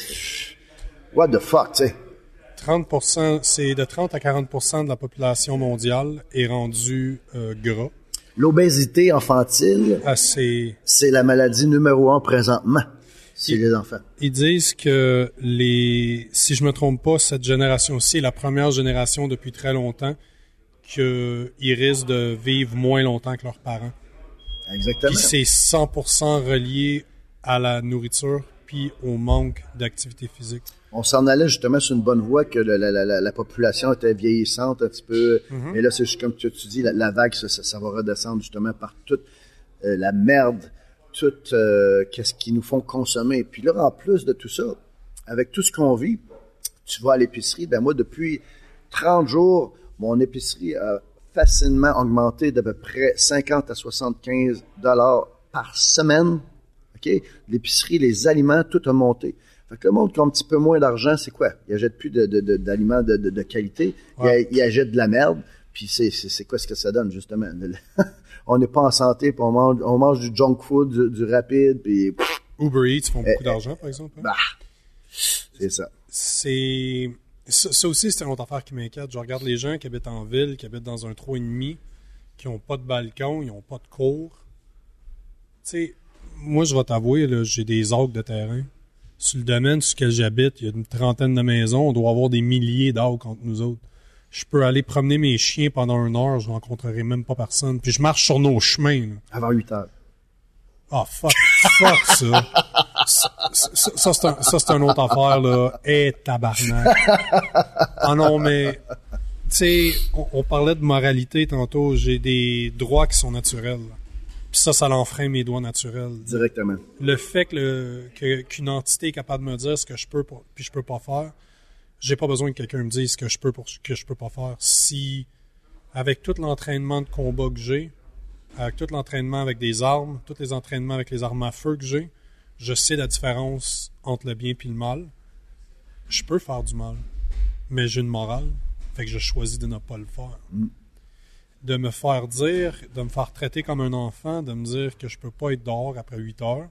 What the fuck, tu sais? trente pour cent, c'est de trente à quarante pour cent de la population mondiale est rendue euh, gras. L'obésité infantile, ah, c'est... c'est la maladie numéro un présentement chez ils, les enfants. Ils disent que les, si je me trompe pas, cette génération-ci est la première génération depuis très longtemps qu'ils risquent de vivre moins longtemps que leurs parents. Exactement. Puis c'est cent pour cent relié à la nourriture puis au manque d'activité physique. On s'en allait justement sur une bonne voie que la, la, la, la population était vieillissante un petit peu. Mm-hmm. Mais là, c'est juste comme tu, tu dis, la, la vague, ça, ça, ça va redescendre justement par toute euh, la merde, tout euh, qu'est-ce qu'ils nous font consommer. Puis là, en plus de tout ça, avec tout ce qu'on vit, tu vas à l'épicerie. Ben moi, depuis trente jours, mon épicerie a facilement augmenté d'à peu près cinquante à soixante-quinze dollars par semaine. OK? L'épicerie, les aliments, tout a monté. Fait que le monde qui a un petit peu moins d'argent, c'est quoi? Il achète plus de, de, de, d'aliments de, de, de qualité. Ouais. Il, il achète de la merde. Puis c'est, c'est, c'est quoi ce que ça donne, justement? On n'est pas en santé, puis on mange, on mange du junk food, du, du rapide, puis... Uber Eats font beaucoup eh, d'argent, par exemple. Hein? Bah, c'est ça. C'est... Ça, ça aussi, c'est une autre affaire qui m'inquiète. Je regarde les gens qui habitent en ville, qui habitent dans un trois et demi, qui n'ont pas de balcon, ils n'ont pas de cour. Tu sais, moi, je vais t'avouer, là, j'ai des acres de terrain. Sur le domaine sur lequel j'habite, il y a une trentaine de maisons. On doit avoir des milliers d'acres entre nous autres. Je peux aller promener mes chiens pendant une heure, je ne rencontrerai même pas personne. Puis je marche sur nos chemins. Là. Avant huit heures. Ah, oh, fuck, fuck ça. Ça, ça, ça, c'est un, ça, c'est une autre affaire, là. Eh, tabarnak. Ah non, mais, tu sais, on, on parlait de moralité tantôt. J'ai des droits qui sont naturels. Puis ça, ça l'enfreint mes droits naturels. Directement. Le fait que, le, que qu'une entité est capable de me dire ce que je peux pour, puis je peux pas faire, j'ai pas besoin que quelqu'un me dise ce que je peux pour que je peux pas faire. Si, avec tout l'entraînement de combat que j'ai, avec tout l'entraînement avec des armes, tous les entraînements avec les armes à feu que j'ai, je sais la différence entre le bien et le mal. Je peux faire du mal, mais j'ai une morale, fait que je choisis de ne pas le faire. Mm. De me faire dire, de me faire traiter comme un enfant, de me dire que je peux pas être dehors après huit heures,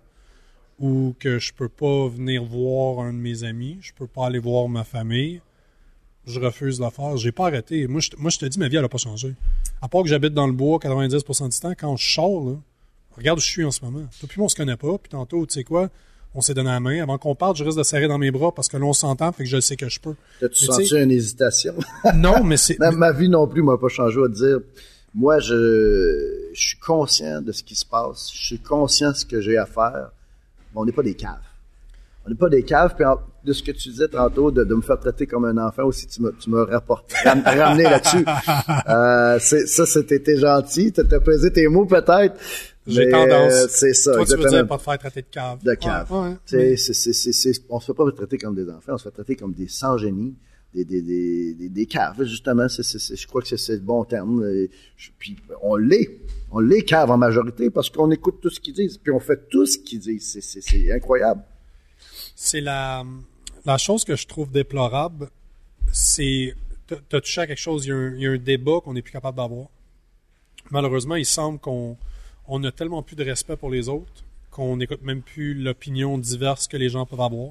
ou que je peux pas venir voir un de mes amis, je peux pas aller voir ma famille, je refuse de le faire. J'ai pas arrêté. Moi, je, moi, je te dis, ma vie, elle a pas changé. À part que j'habite dans le bois quatre-vingt-dix pour cent du temps, quand je sors, là, regarde où je suis en ce moment. Toi puis moi, on se connaît pas, puis tantôt, tu sais quoi, on s'est donné la main. Avant qu'on parte, je risque de serrer dans mes bras parce que là, on s'entend, fait que je sais que je peux. T'as-tu senti une hésitation? Non, mais c'est... Même ma vie non plus m'a pas changé à dire... Moi, je, je suis conscient de ce qui se passe. Je suis conscient de ce que j'ai à faire. Mais on n'est pas des caves. On n'est pas des caves. Puis en, de ce que tu disais tantôt, de, de me faire traiter comme un enfant aussi, tu m'as, tu m'as rapporté, ram, ramené là-dessus. Euh, c'est, ça, c'était gentil. Tu as pesé tes mots peut-être. J'ai mais, tendance. Euh, c'est ça. Toi, exactement. tu veux dire pas te faire traiter de cave. De cave. Ouais, ouais, c'est, mais... c'est, c'est, c'est, c'est, on se fait pas traiter comme des enfants. On se fait traiter comme des sans-génies. Des, des, des, des, des caves, justement, c'est, c'est, c'est, je crois que c'est, c'est le bon terme. Et, je, puis on l'est. On l'est cave en majorité parce qu'on écoute tout ce qu'ils disent. Puis on fait tout ce qu'ils disent. C'est, c'est, c'est incroyable. C'est la, la chose que je trouve déplorable, c'est... Tu as touché à quelque chose, il y a un, il y a un débat qu'on n'est plus capable d'avoir. Malheureusement, il semble qu'on on n'a tellement plus de respect pour les autres qu'on n'écoute même plus l'opinion diverse que les gens peuvent avoir.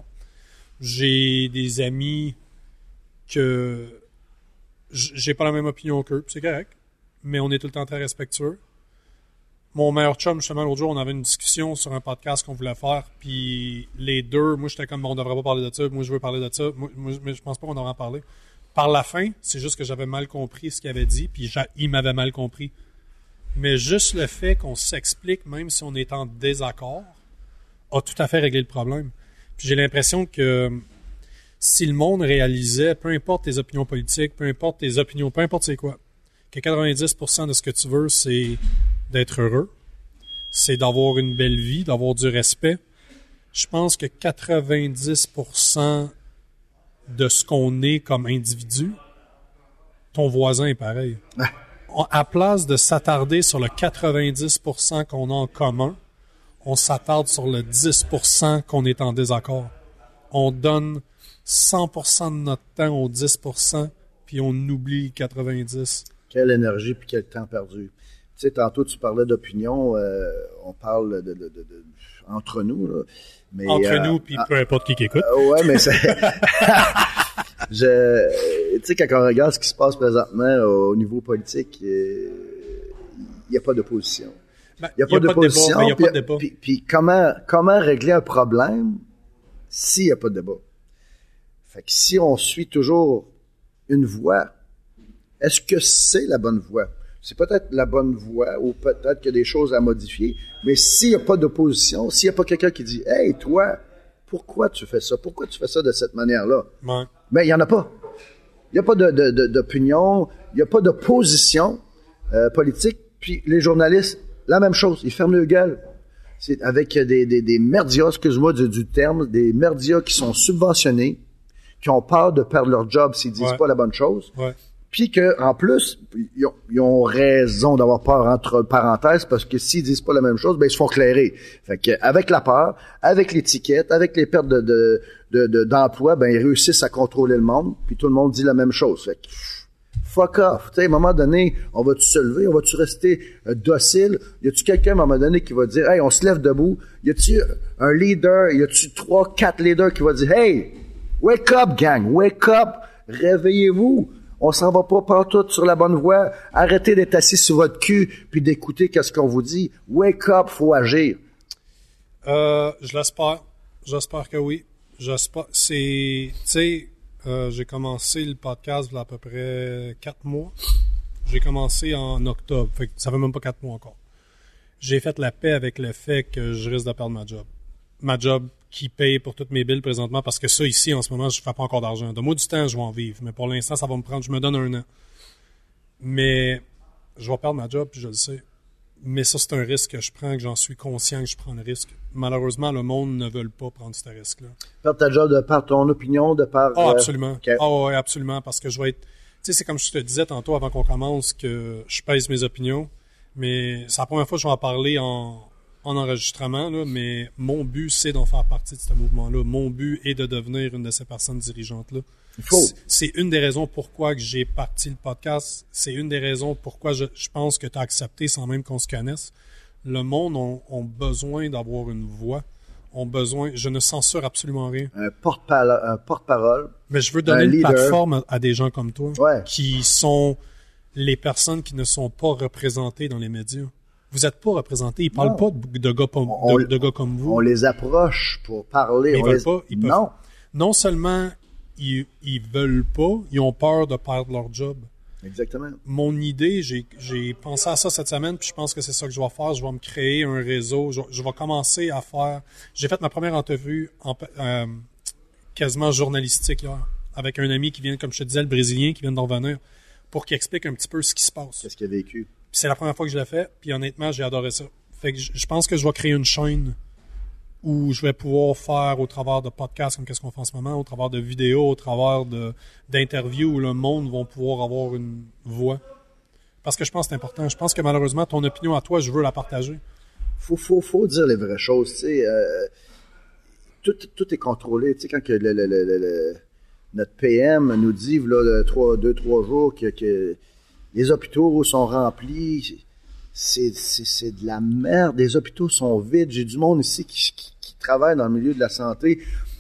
J'ai des amis que j'ai pas la même opinion qu'eux, c'est correct, mais on est tout le temps très respectueux. Mon meilleur chum, justement, l'autre jour, on avait une discussion sur un podcast qu'on voulait faire, puis les deux, moi, j'étais comme, bon, on devrait pas parler de ça, moi, je veux parler de ça, moi, moi mais je pense pas qu'on devrait en parler. Par la fin, c'est juste que j'avais mal compris ce qu'il avait dit, puis il m'avait mal compris. Mais juste le fait qu'on s'explique, même si on est en désaccord, a tout à fait réglé le problème. Puis j'ai l'impression que si le monde réalisait, peu importe tes opinions politiques, peu importe tes opinions, peu importe c'est quoi, que quatre-vingt-dix pour cent de ce que tu veux, c'est d'être heureux, c'est d'avoir une belle vie, d'avoir du respect. Je pense que quatre-vingt-dix pour cent de ce qu'on est comme individu, ton voisin est pareil. À place de s'attarder sur le quatre-vingt-dix pour cent qu'on a en commun, on s'attarde sur le dix pour cent qu'on est en désaccord. On donne cent pour cent de notre temps au dix pour cent, puis on oublie quatre-vingt-dix. Quelle énergie puis quel temps perdu. Tu sais, tantôt, tu parlais d'opinion. Euh, on parle de, de, de, de entre nous. Là. Mais, entre euh, nous, puis peu importe qui qui écoute. Euh, ouais, mais c'est... Je, tu sais, quand on regarde ce qui se passe présentement au niveau politique, il n'y a pas d'opposition. Il n'y a pas d'opposition. Il n'y a pas de débat. Puis, puis comment, comment régler un problème s'il n'y a pas de débat? Fait que si on suit toujours une voie, est-ce que c'est la bonne voie? C'est peut-être la bonne voie ou peut-être qu'il y a des choses à modifier, mais s'il n'y a pas d'opposition, s'il n'y a pas quelqu'un qui dit « Hey, toi, pourquoi tu fais ça? Pourquoi tu fais ça de cette manière-là? Ouais. » Mais il n'y en a pas. Il n'y a pas de, de, de, d'opinion, il n'y a pas de position euh, politique. Puis les journalistes, la même chose, ils ferment leur gueule. C'est avec des, des, des merdias, excuse-moi du, du terme, des merdias qui sont subventionnés, qui ont peur de perdre leur job s'ils disent ouais. pas la bonne chose. Ouais. Puis que en plus, ils ont, ils ont raison d'avoir peur entre parenthèses parce que s'ils disent pas la même chose, ben ils se font clairer. Fait que avec la peur, avec l'étiquette, avec les pertes de, de, de, de d'emploi, ben ils réussissent à contrôler le monde. Puis tout le monde dit la même chose. Fait que fuck off. Tu sais, à un moment donné, on va-tu se lever, on va-tu rester euh, docile? Y a-tu quelqu'un à un moment donné qui va dire, hey, on se lève debout? Y a-tu un leader? Y a-tu trois, quatre leaders qui va dire, hey, wake up, gang, wake up, réveillez-vous. On s'en va pas partout sur la bonne voie. Arrêtez d'être assis sur votre cul puis d'écouter qu'est-ce qu'on vous dit. Wake up, faut agir. Euh, je l'espère. J'espère que oui. J'espère. C'est, tu sais, euh, j'ai commencé le podcast il y a à peu près quatre mois. J'ai commencé en octobre. Fait que ça fait même pas quatre mois encore. J'ai fait la paix avec le fait que je risque de perdre ma job. Ma job qui paye pour toutes mes billes présentement, parce que ça, ici, en ce moment, je fais pas encore d'argent. Donne-moi du temps, je vais en vivre. Mais pour l'instant, ça va me prendre, je me donne un an. Mais je vais perdre ma job, puis je le sais. Mais ça, c'est un risque que je prends, que j'en suis conscient que je prends le risque. Malheureusement, le monde ne veut pas prendre ce risque-là. Perdre ta job de par ton opinion, de par... Ah, oh, absolument. Okay. Ah oh, oui, absolument, parce que je vais être... Tu sais, c'est comme je te disais tantôt, avant qu'on commence, que je pèse mes opinions. Mais c'est la première fois que je vais en parler en, en enregistrement, là, mais mon but, c'est d'en faire partie de ce mouvement-là. Mon but est de devenir une de ces personnes dirigeantes-là. Il faut. C'est, c'est une des raisons pourquoi que j'ai parti le podcast. C'est une des raisons pourquoi je, je pense que tu as accepté sans même qu'on se connaisse. Le monde a, a besoin d'avoir une voix. Ont besoin, je ne censure absolument rien. Un porte-parole, un porte-parole. Mais je veux donner une leader. plateforme à, à des gens comme toi, Ouais. qui sont les personnes qui ne sont pas représentées dans les médias. Vous n'êtes pas représentés. Ils parlent Non. pas de, de, gars, comme, On- de, de gars comme vous. On les approche pour parler. Mais ils on veulent les... pas, ils peuvent- Non. Non seulement ils, ils veulent pas, ils ont peur de perdre leur job. Exactement. Mon idée, j'ai, j'ai pensé à ça cette semaine, puis je pense que c'est ça que je vais faire. Je vais me créer un réseau. Je, je vais commencer à faire... J'ai fait ma première entrevue en, euh, quasiment journalistique hier, avec un ami qui vient, comme je te disais, le Brésilien, qui vient d'en revenir, pour qu'il explique un petit peu ce qui se passe. Qu'est-ce qu'il a vécu? Puis c'est la première fois que je l'ai fait, puis honnêtement, j'ai adoré ça. Fait que je, je pense que je vais créer une chaîne où je vais pouvoir faire au travers de podcasts comme qu'est-ce qu'on fait en ce moment, au travers de vidéos, au travers de d'interviews où le monde va pouvoir avoir une voix. Parce que je pense que c'est important. Je pense que malheureusement, ton opinion à toi, je veux la partager. Faut, faut, faut dire les vraies choses, tu sais. Euh, tout, tout est contrôlé. Tu sais, quand que le, le, le, le, notre P M nous dit, là, le trois, deux, trois jours, que, que les hôpitaux sont remplis, c'est, c'est, c'est de la merde. Les hôpitaux sont vides. J'ai du monde ici qui, qui, qui travaille dans le milieu de la santé.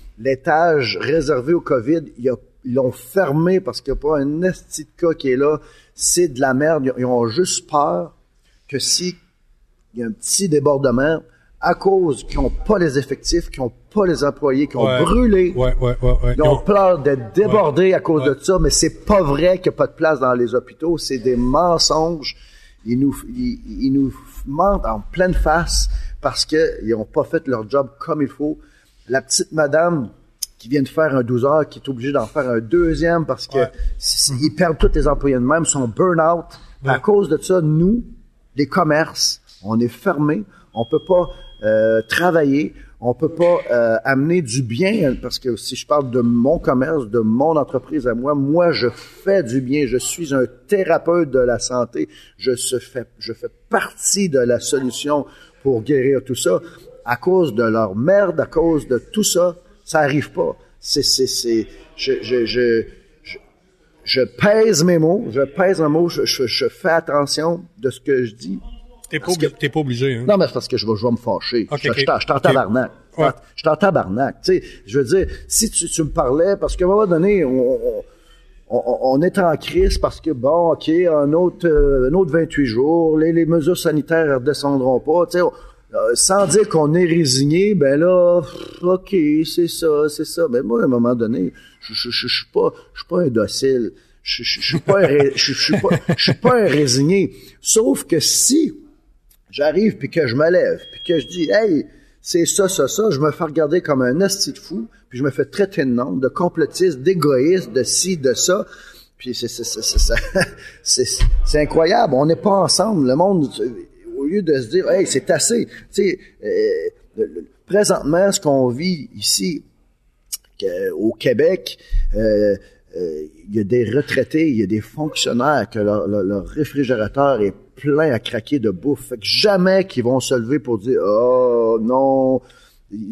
L'étage réservé au COVID, il a, ils l'ont fermé parce qu'il n'y a pas un esti de cas qui est là. C'est de la merde. Ils ont juste peur que si il y a un petit débordement à cause qu'ils n'ont pas les effectifs, qu'ils n'ont pas les employés, qu'ils ont Ouais. brûlé. Ouais, ouais, ouais, ouais. Ils ont peur d'être débordés Ouais. à cause Ouais. de ça, mais c'est pas vrai qu'il n'y a pas de place dans les hôpitaux. C'est des mensonges. Ils nous, ils, ils nous mentent en pleine face parce qu'ils n'ont pas fait leur job comme il faut. La petite madame qui vient de faire un douze heures, qui est obligée d'en faire un deuxième parce que Ouais. c- ils perdent tous les employés de même, sont burn-out. Ouais. À cause de ça, nous, les commerces, on est fermés, on peut pas euh, travailler, on peut pas euh, amener du bien, parce que si je parle de mon commerce, de mon entreprise à moi, moi, je fais du bien, je suis un thérapeute de la santé, je, se fais, je fais partie de la solution pour guérir tout ça. À cause de leur merde, à cause de tout ça, ça arrive pas. C'est, c'est, c'est, je, je, je, je, je pèse mes mots, je pèse mes mots, je, je, je fais attention de ce que je dis. T'es pas, Parce obli- que- t'es pas obligé, hein. Non, mais c'est parce que je vais, je vais me fâcher. Ok, je, ok. je, t'en- je t'en Ok. tabarnak. Ouais. Je suis en tabarnak. Tu sais, je veux dire, si tu, tu me parlais, parce qu'à un moment donné, on, on, on, on est en crise parce que, bon, OK, un autre, euh, un autre vingt-huit jours, les, les mesures sanitaires ne redescendront pas. Tu sais, on- euh, sans dire qu'on est résigné, ben là, pff, OK, c'est ça, c'est ça. Mais moi, à un moment donné, je je, je, je suis pas, je suis pas un docile. Je, je, je suis pas un, ré- je, je suis pas, je suis pas un résigné. Sauf que si j'arrive puis que je me lève puis que je dis hey c'est ça ça ça je me fais regarder comme un asti de fou puis je me fais traiter de nom de complotiste d'égoïste de ci de ça puis c'est c'est c'est c'est c'est, c'est, c'est incroyable on n'est pas ensemble le monde au lieu de se dire hey c'est assez tu sais euh, le- le- présentement ce qu'on vit ici que, au Québec euh, euh, il y a des retraités, il y a des fonctionnaires que leur, leur, leur réfrigérateur est plein à craquer de bouffe. Fait que jamais qu'ils vont se lever pour dire « Oh, non, non. »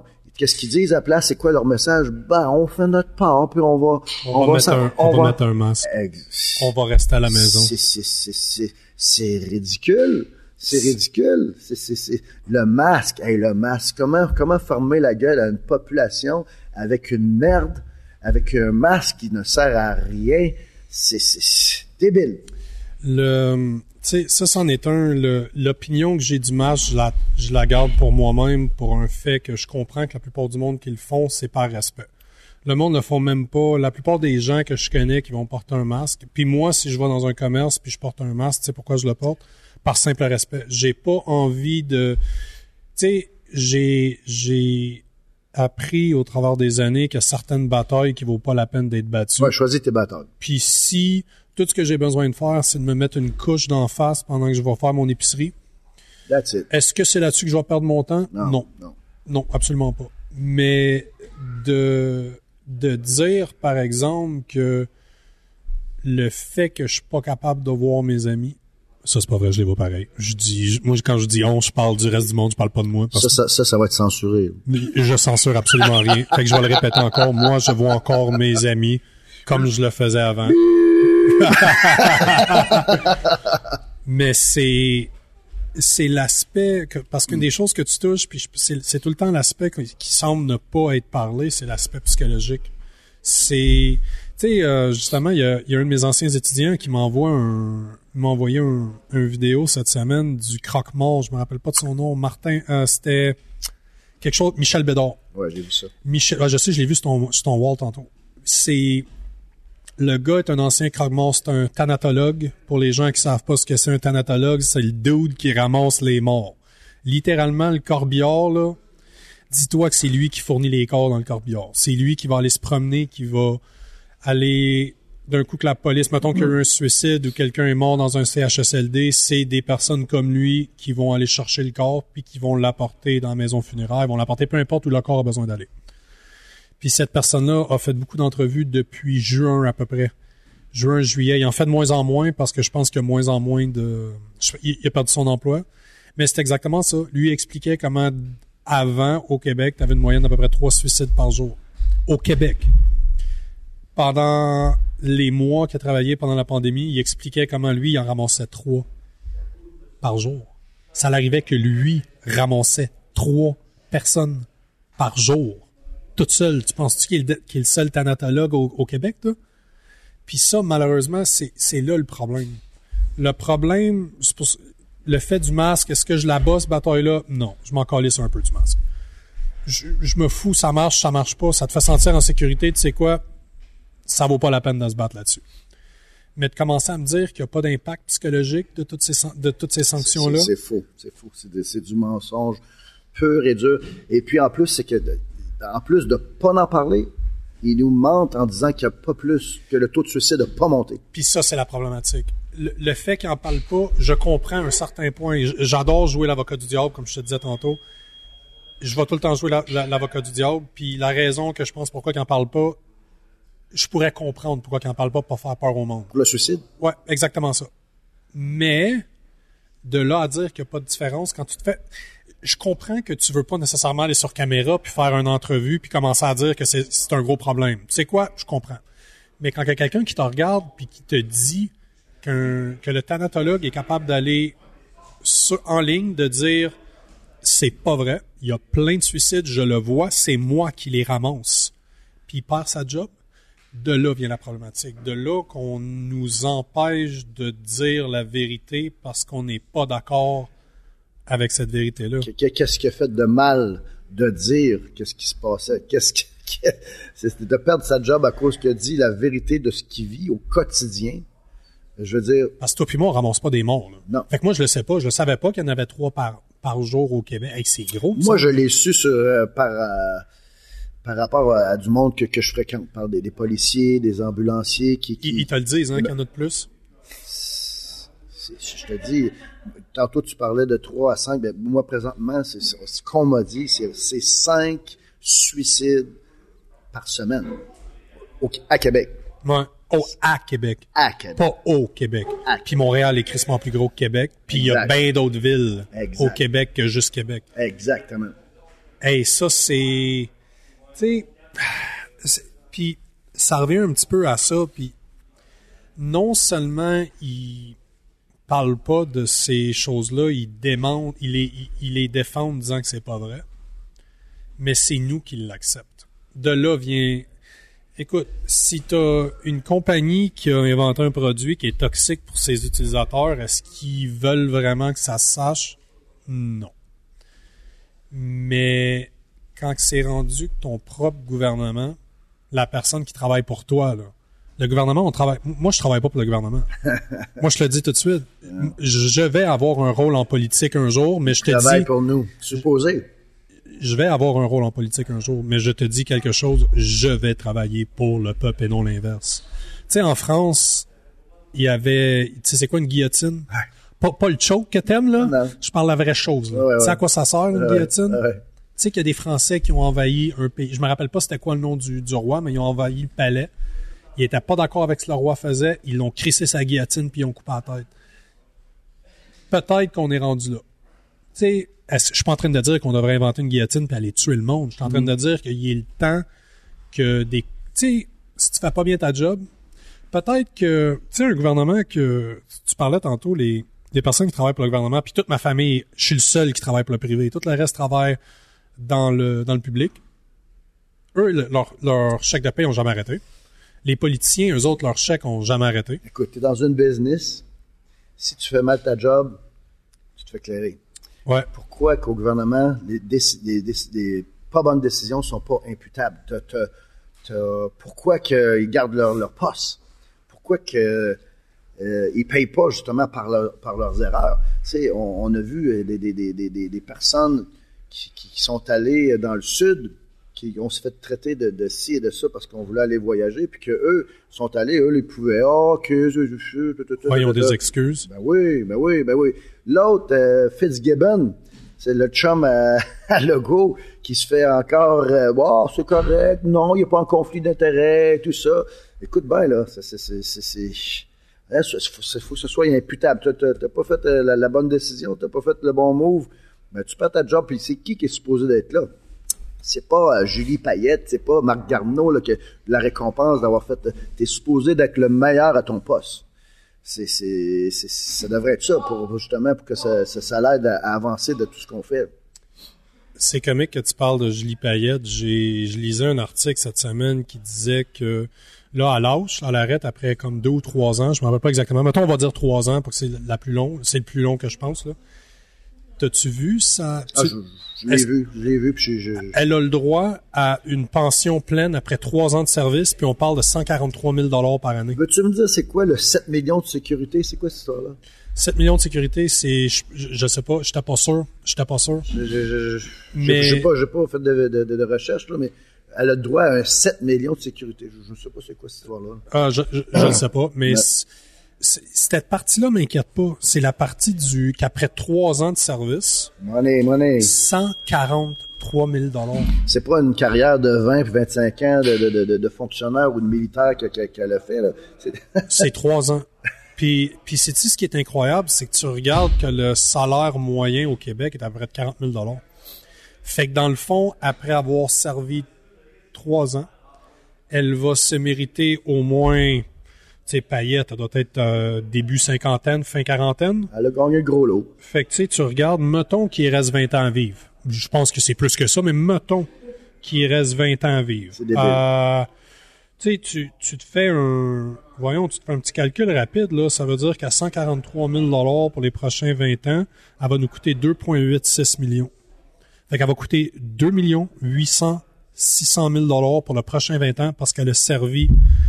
Qu'est-ce qu'ils disent à la place? C'est quoi leur message? Ben, on fait notre part, puis on va... On, va, mettre s'en- un, on va mettre un masque. Ex- On va rester à la maison. c'est, c'est, c'est, c'est, c'est ridicule. C'est ridicule. C'est, c'est, c'est, le masque. Hey, le masque. Comment, comment fermer la gueule à une population avec une merde, avec un masque qui ne sert à rien? C'est, c'est, c'est débile. Le, tu sais, ça, c'en est un. Le, l'opinion que j'ai du masque, je la, je la garde pour moi-même pour un fait que je comprends que la plupart du monde qui le font, c'est par respect. Le monde ne le font même pas. La plupart des gens que je connais qui vont porter un masque. Puis moi, si je vais dans un commerce puis je porte un masque, tu sais pourquoi je le porte? Par simple respect. J'ai pas envie de... Tu sais, j'ai, j'ai appris au travers des années qu'il y a certaines batailles qui vaut pas la peine d'être battues. Ouais, choisis tes batailles. Puis si tout ce que j'ai besoin de faire, c'est de me mettre une couche d'en face pendant que je vais faire mon épicerie, That's it. est-ce que c'est là-dessus que je vais perdre mon temps? Non. Non. Non. Non, absolument pas. Mais de, de dire, par exemple, que le fait que je suis pas capable de voir mes amis Ça, c'est pas vrai, je les vois pareil. Je dis, moi, quand je dis on, je parle du reste du monde, je parle pas de moi. Parce ça, ça, ça, ça va être censuré. Que je censure absolument rien. Fait que je vais le répéter encore. Moi, je vois encore mes amis comme je le faisais avant. Mais c'est, c'est l'aspect que, parce qu'une des choses que tu touches, puis c'est, c'est tout le temps l'aspect qui semble ne pas être parlé, c'est l'aspect psychologique. C'est, tu sais, euh, justement, il y a, y a un de mes anciens étudiants qui m'envoie un, il m'a envoyé un, un vidéo cette semaine du croque-mort, je me rappelle pas de son nom, Martin, euh, c'était quelque chose, Michel Bédard. Ouais, j'ai vu ça. Michel, ouais, je sais, je l'ai vu sur ton, sur ton wall tantôt. C'est, le gars est un ancien croque-mort, c'est un thanatologue. Pour les gens qui savent pas ce que c'est un thanatologue, c'est le dude qui ramasse les morts. Littéralement, le corbillard, là, dis-toi que c'est lui qui fournit les corps dans le corbillard. C'est lui qui va aller se promener, qui va aller, d'un coup que la police, mettons qu'il y a eu un suicide ou quelqu'un est mort dans un C H S L D, c'est des personnes comme lui qui vont aller chercher le corps puis qui vont l'apporter dans la maison funéraire, ils vont l'apporter peu importe où le corps a besoin d'aller. Puis cette personne-là a fait beaucoup d'entrevues depuis juin à peu près. Juin, juillet. Il en fait de moins en moins parce que je pense qu'il y a moins en moins de... Il a perdu son emploi. Mais c'est exactement ça. Lui expliquait comment, avant, au Québec, tu avais une moyenne d'à peu près trois suicides par jour. Au Québec. Pendant les mois qu'il a travaillé pendant la pandémie, il expliquait comment lui, il en ramassait trois par jour. Ça l'arrivait que lui ramassait trois personnes par jour. Toute seule. Tu penses-tu qu'il est, qu'il est le seul thanatologue au, au Québec, toi? Puis ça, malheureusement, c'est, c'est là le problème. Le problème, c'est pour, le fait du masque, est-ce que je la bosse, bataille-là? Non. Je m'en calisse un peu du masque. Je, je me fous, ça marche, ça marche pas, ça te fait sentir en sécurité, tu sais quoi? Ça vaut pas la peine de se battre là-dessus. Mais de commencer à me dire qu'il n'y a pas d'impact psychologique de toutes ces, de toutes ces sanctions-là. C'est, c'est, c'est faux, c'est faux. C'est, de, c'est du mensonge pur et dur. Et puis en plus, c'est que... De, en plus de pas en parler, ils nous mentent en disant qu'il n'y a pas plus, que le taux de suicide n'a pas monté. Puis ça, c'est la problématique. Le, le fait qu'ils n'en parlent pas, je comprends à un certain point. J'adore jouer l'avocat du diable, comme je te disais tantôt. Je vais tout le temps jouer la, la, l'avocat du diable. Puis la raison que je pense pourquoi ils n'en parlent pas, je pourrais comprendre pourquoi ils n'en parlent pas pour pas faire peur au monde. Pour le suicide? Ouais, exactement ça. Mais, de là à dire qu'il n'y a pas de différence, quand tu te fais... Je comprends que tu veux pas nécessairement aller sur caméra puis faire une entrevue puis commencer à dire que c'est, c'est un gros problème. Tu sais quoi? Je comprends. Mais quand il y a quelqu'un qui te regarde puis qui te dit qu'un, que le thanatologue est capable d'aller sur, en ligne, de dire c'est pas vrai, il y a plein de suicides, je le vois, c'est moi qui les ramasse. Puis il perd sa job. De là vient la problématique. De là qu'on nous empêche de dire la vérité parce qu'on n'est pas d'accord avec cette vérité-là. Qu'est-ce qui a fait de mal de dire qu'est-ce qui se passait? Qu'est-ce qui, c'est de perdre sa job à cause qu'il dit la vérité de ce qu'il vit au quotidien. Je veux dire... Parce que toi puis moi, on ramasse pas des morts. Là. Non. Fait que moi, je le sais pas. Je le savais pas qu'il y en avait trois par, par jour au Québec. Hey, c'est gros. Moi, ça. je l'ai su sur, euh, par, euh, par rapport à, à du monde que, que je fréquente. Par des, des policiers, des ambulanciers qui... qui... Ils, ils te le disent, hein, qu'il y en a de plus. C'est, je te dis... Tantôt, tu parlais de trois à cinq. Ben, moi, présentement, c'est, c'est ce qu'on m'a dit, c'est, c'est cinq suicides par semaine au, à Québec. Ouais. Oh, à Québec. À Québec. Pas au Québec. Puis Montréal est crissement plus gros que Québec. Puis il y a bien d'autres villes exact. Au Québec que juste Québec. Exactement. Hey, ça, c'est... Tu sais... Puis ça revient un petit peu à ça. Puis non seulement il... parle pas de ces choses-là, il démonte, il les, il, il les défend en disant que c'est pas vrai, mais c'est nous qui l'acceptent. De là vient... Écoute, si t'as une compagnie qui a inventé un produit qui est toxique pour ses utilisateurs, est-ce qu'ils veulent vraiment que ça se sache? Non. Mais quand c'est rendu que ton propre gouvernement, la personne qui travaille pour toi, là, le gouvernement, on travaille. Moi, je travaille pas pour le gouvernement. Moi, je te le dis tout de suite. Je vais avoir un rôle en politique un jour, mais je te dis... Travaille pour nous, supposé. Je vais avoir un rôle en politique un jour, mais je te dis quelque chose, je vais travailler pour le peuple et non l'inverse. Tu sais, en France, il y avait... Tu sais, c'est quoi une guillotine? Ouais. Pas, pas le choke que t'aimes, là. Non. Je parle la vraie chose, là. Ouais, ouais. Tu sais à quoi ça sert, une ouais, guillotine? Ouais. Tu sais qu'il y a des Français qui ont envahi un pays. Je me rappelle pas c'était quoi le nom du, du roi, mais ils ont envahi le palais. Ils étaient pas d'accord avec ce que le roi faisait. Ils l'ont crissé sa guillotine puis ils ont coupé la tête. peut-être qu'on est rendu là. Tu sais, je suis pas en train de dire qu'on devrait inventer une guillotine puis aller tuer le monde. Je suis en train Mm. de dire qu'il y ait le temps que des... Tu sais, si tu fais pas bien ta job, peut-être que... Tu sais, un gouvernement que... Tu parlais tantôt, les, les personnes qui travaillent pour le gouvernement, puis toute ma famille, je suis le seul qui travaille pour le privé. Tout le reste travaille dans le, dans le public. Eux, le, leur, leur chèque de paie ont jamais arrêté. Les politiciens, eux autres, leurs chèques ont jamais arrêté. Écoute, t'es dans une business, si tu fais mal ta job, tu te fais clairer. Ouais. Pourquoi qu'au gouvernement, les, déci- les, déci- les pas bonnes décisions sont pas imputables? T'as, t'as, t'as, pourquoi qu'ils gardent leur, leur poste? Pourquoi que euh, ils payent pas justement par, leur, par leurs erreurs? Tu sais, on, on a vu des, des, des, des, des personnes qui, qui sont allées dans le sud, qui on s'est fait traiter de, de ci et de ça parce qu'on voulait aller voyager, puis que eux sont allés, eux, ils pouvaient, oh, que je, je, je, je, je, Ouais, ils ont je, des je. excuses. Ben oui, ben oui, ben oui. L'autre, euh, Fitzgibbon, c'est le chum à, à Legault qui se fait encore, euh, wow, c'est correct, non, il n'y a pas un conflit d'intérêt, tout ça. Écoute bien, là, c'est, c'est, c'est, c'est, c'est, hein, c'est, faut, c'est, faut que ce soit imputable. T'as, t'as, t'as pas fait euh, la, la bonne décision, t'as pas fait le bon move, ben tu perds ta job, puis c'est qui qui est supposé d'être là? C'est pas euh, Julie Payette, c'est pas Marc Garneau, là, que la récompense d'avoir fait, euh, t'es supposé d'être le meilleur à ton poste. C'est, c'est, c'est, ça devrait être ça pour justement pour que ça, ça, ça l'aide à, à avancer de tout ce qu'on fait. C'est comique que tu parles de Julie Payette. J'ai, je lisais un article cette semaine qui disait que là, à l'âge, à l'arrête après comme deux ou trois ans, je me rappelle pas exactement. Mettons, on va dire trois ans pour que c'est la plus longue. C'est le plus long que je pense, là. T'as-tu vu ça? Ah, Tu- je, je l'ai Est-ce- vu, je l'ai vu, puis je, je- Elle a le droit à une pension pleine après trois ans de service, puis on parle de cent quarante-trois mille dollars par année. Veux-tu me dire c'est quoi le sept millions de sécurité? C'est quoi cette histoire-là? sept millions de sécurité, c'est, je, je, je sais pas, j'étais pas sûr, j'étais pas sûr. Je, je, je, je- Mais- j'ai pas, j'ai pas fait de, de, de, de recherche, là, mais elle a le droit à un sept millions de sécurité. Je, je sais pas c'est quoi cette histoire-là. Ah, je, je, je le sais pas, mais Ouais. c- c- cette partie-là m'inquiète pas. C'est la partie du, qu'après trois ans de service, Money, money. cent quarante-trois mille dollars. C'est pas une carrière de vingt puis vingt-cinq ans de, de, de, de, de fonctionnaire ou de militaire que- que- qu'elle a fait, là. C'est... C'est trois ans. Puis, puis sais-tu ce qui est incroyable, c'est que tu regardes que le salaire moyen au Québec est à peu près de quarante mille dollars. Fait que dans le fond, après avoir servi trois ans, elle va se mériter au moins, tu sais, Payette, elle doit être euh, début cinquantaine, fin quarantaine. Elle a gagné le gros lot. Fait que tu sais, tu regardes, mettons qu'il reste vingt ans à vivre. Je pense que c'est plus que ça, mais mettons qu'il reste vingt ans à vivre. C'est débile. Euh, tu sais, tu, tu te fais un, voyons, tu te fais un petit calcul rapide, là. Ça veut dire qu'à cent quarante-trois mille dollars pour les prochains vingt ans, elle va nous coûter deux virgule quatre-vingt-six millions. Fait qu'elle va coûter deux millions huit cents six cent mille dollars pour le prochain vingt ans parce qu'elle a servi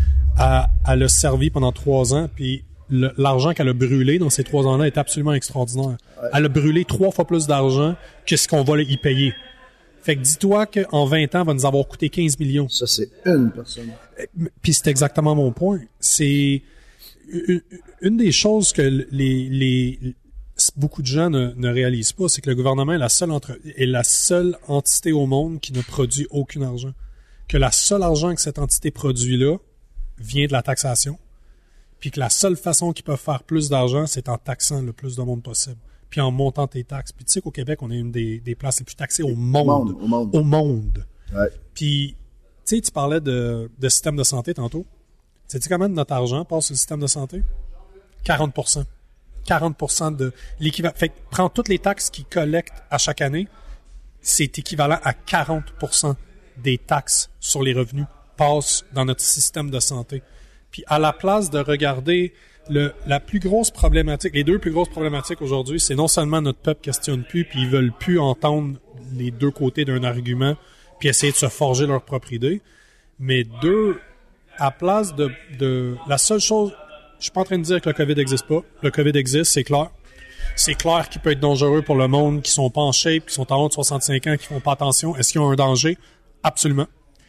à, elle a servi pendant trois ans, puis le- l'argent qu'elle a brûlé dans ces trois ans-là est absolument extraordinaire. Elle a brûlé trois fois plus d'argent que ce qu'on va y payer. Fait que dis-toi qu'en vingt ans, elle va nous avoir coûté quinze millions. Ça, c'est une personne. Puis c'est exactement mon point. C'est une, une des choses que les, les beaucoup de gens ne, ne réalisent pas, c'est que le gouvernement est la seule entre, est la seule entité au monde qui ne produit aucun argent. Que la seule argent que cette entité produit là vient de la taxation. Puis que la seule façon qu'ils peuvent faire plus d'argent, c'est en taxant le plus de monde possible. Puis en montant tes taxes. Puis tu sais qu'au Québec, on est une des, des places les plus taxées au monde. Au monde, au monde. Au monde. Ouais. Puis, tu sais, tu parlais de, de système de santé tantôt. Sais-tu comment de notre argent passe sur le système de santé? quarante pour cent. quarante pour cent de l'équivalent. Fait que prends toutes les taxes qu'ils collectent à chaque année, c'est équivalent à quarante pour cent des taxes sur les revenus passent dans notre système de santé. Puis à la place de regarder le, la plus grosse problématique, les deux plus grosses problématiques aujourd'hui, c'est non seulement notre peuple questionne plus, puis ils veulent plus entendre les deux côtés d'un argument, puis essayer de se forger leur propre idée, mais deux, à place de, de la seule chose, je suis pas en train de dire que le COVID n'existe pas. Le COVID existe, c'est clair. C'est clair qu'il peut être dangereux pour le monde qui sont pas en shape, qui sont en haut de soixante-cinq ans, qui font pas attention. Est-ce qu'il y a un danger? Absolument.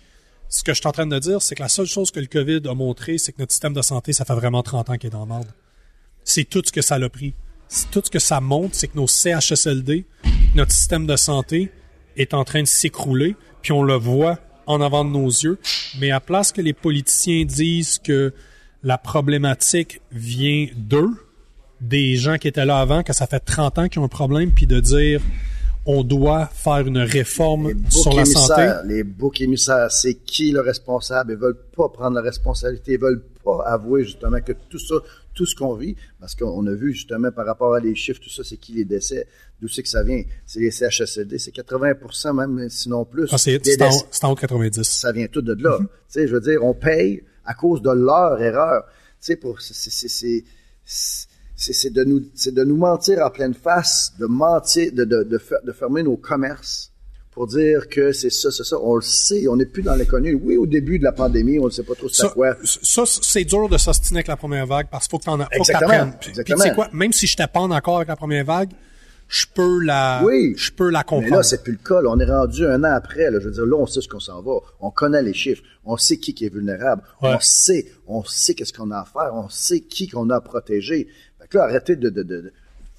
Ce que je suis en train de dire, c'est que la seule chose que le COVID a montré, c'est que notre système de santé, ça fait vraiment trente ans qu'il est dans la merde. C'est tout ce que ça l'a pris. C'est tout ce que ça montre, c'est que nos C H S L D, notre système de santé, est en train de s'écrouler, puis on le voit en avant de nos yeux. Mais à place que les politiciens disent que la problématique vient d'eux, des gens qui étaient là avant, que ça fait trente ans qu'ils ont un problème, puis de dire on doit faire une réforme sur la santé. Les boucs émissaires, c'est qui le responsable? Ils veulent pas prendre la responsabilité, ils veulent pas avouer justement que tout ça, tout ce qu'on vit, parce qu'on a vu justement par rapport à les chiffres, tout ça, c'est qui les décès, d'où c'est que ça vient? C'est les C H S L D, c'est quatre-vingts pour cent même, sinon plus. Ah, c'est, c'est, en, c'est en haut de quatre-vingt-dix. Ça vient tout de là. Mm-hmm. Tu sais, je veux dire, on paye à cause de leur erreur. Tu sais, pour, c'est, c'est, c'est, c'est C'est, c'est de nous, c'est de nous mentir en pleine face, de mentir, de, de, de, de fermer nos commerces pour dire que c'est ça, c'est ça. On le sait, on n'est plus dans l'inconnu. Oui, au début de la pandémie, on ne sait pas trop c'est quoi. Ça, c'est dur de s'ostiner avec la première vague parce qu'il faut que t'en, faut Exactement. que t'apprennes. Puis, puis tu sais quoi, même si je t'ai pas en accord avec la première vague, je peux la, oui, je peux la comprendre. Mais là, c'est plus le cas. Là, on est rendu un an après. Là, je veux dire, là, on sait ce qu'on s'en va. On connaît les chiffres. On sait qui, qui est vulnérable. Ouais. On sait, on sait qu'est-ce qu'on a à faire. On sait qui qu'on a à protéger. Fait que là, arrêtez de, de, de, de...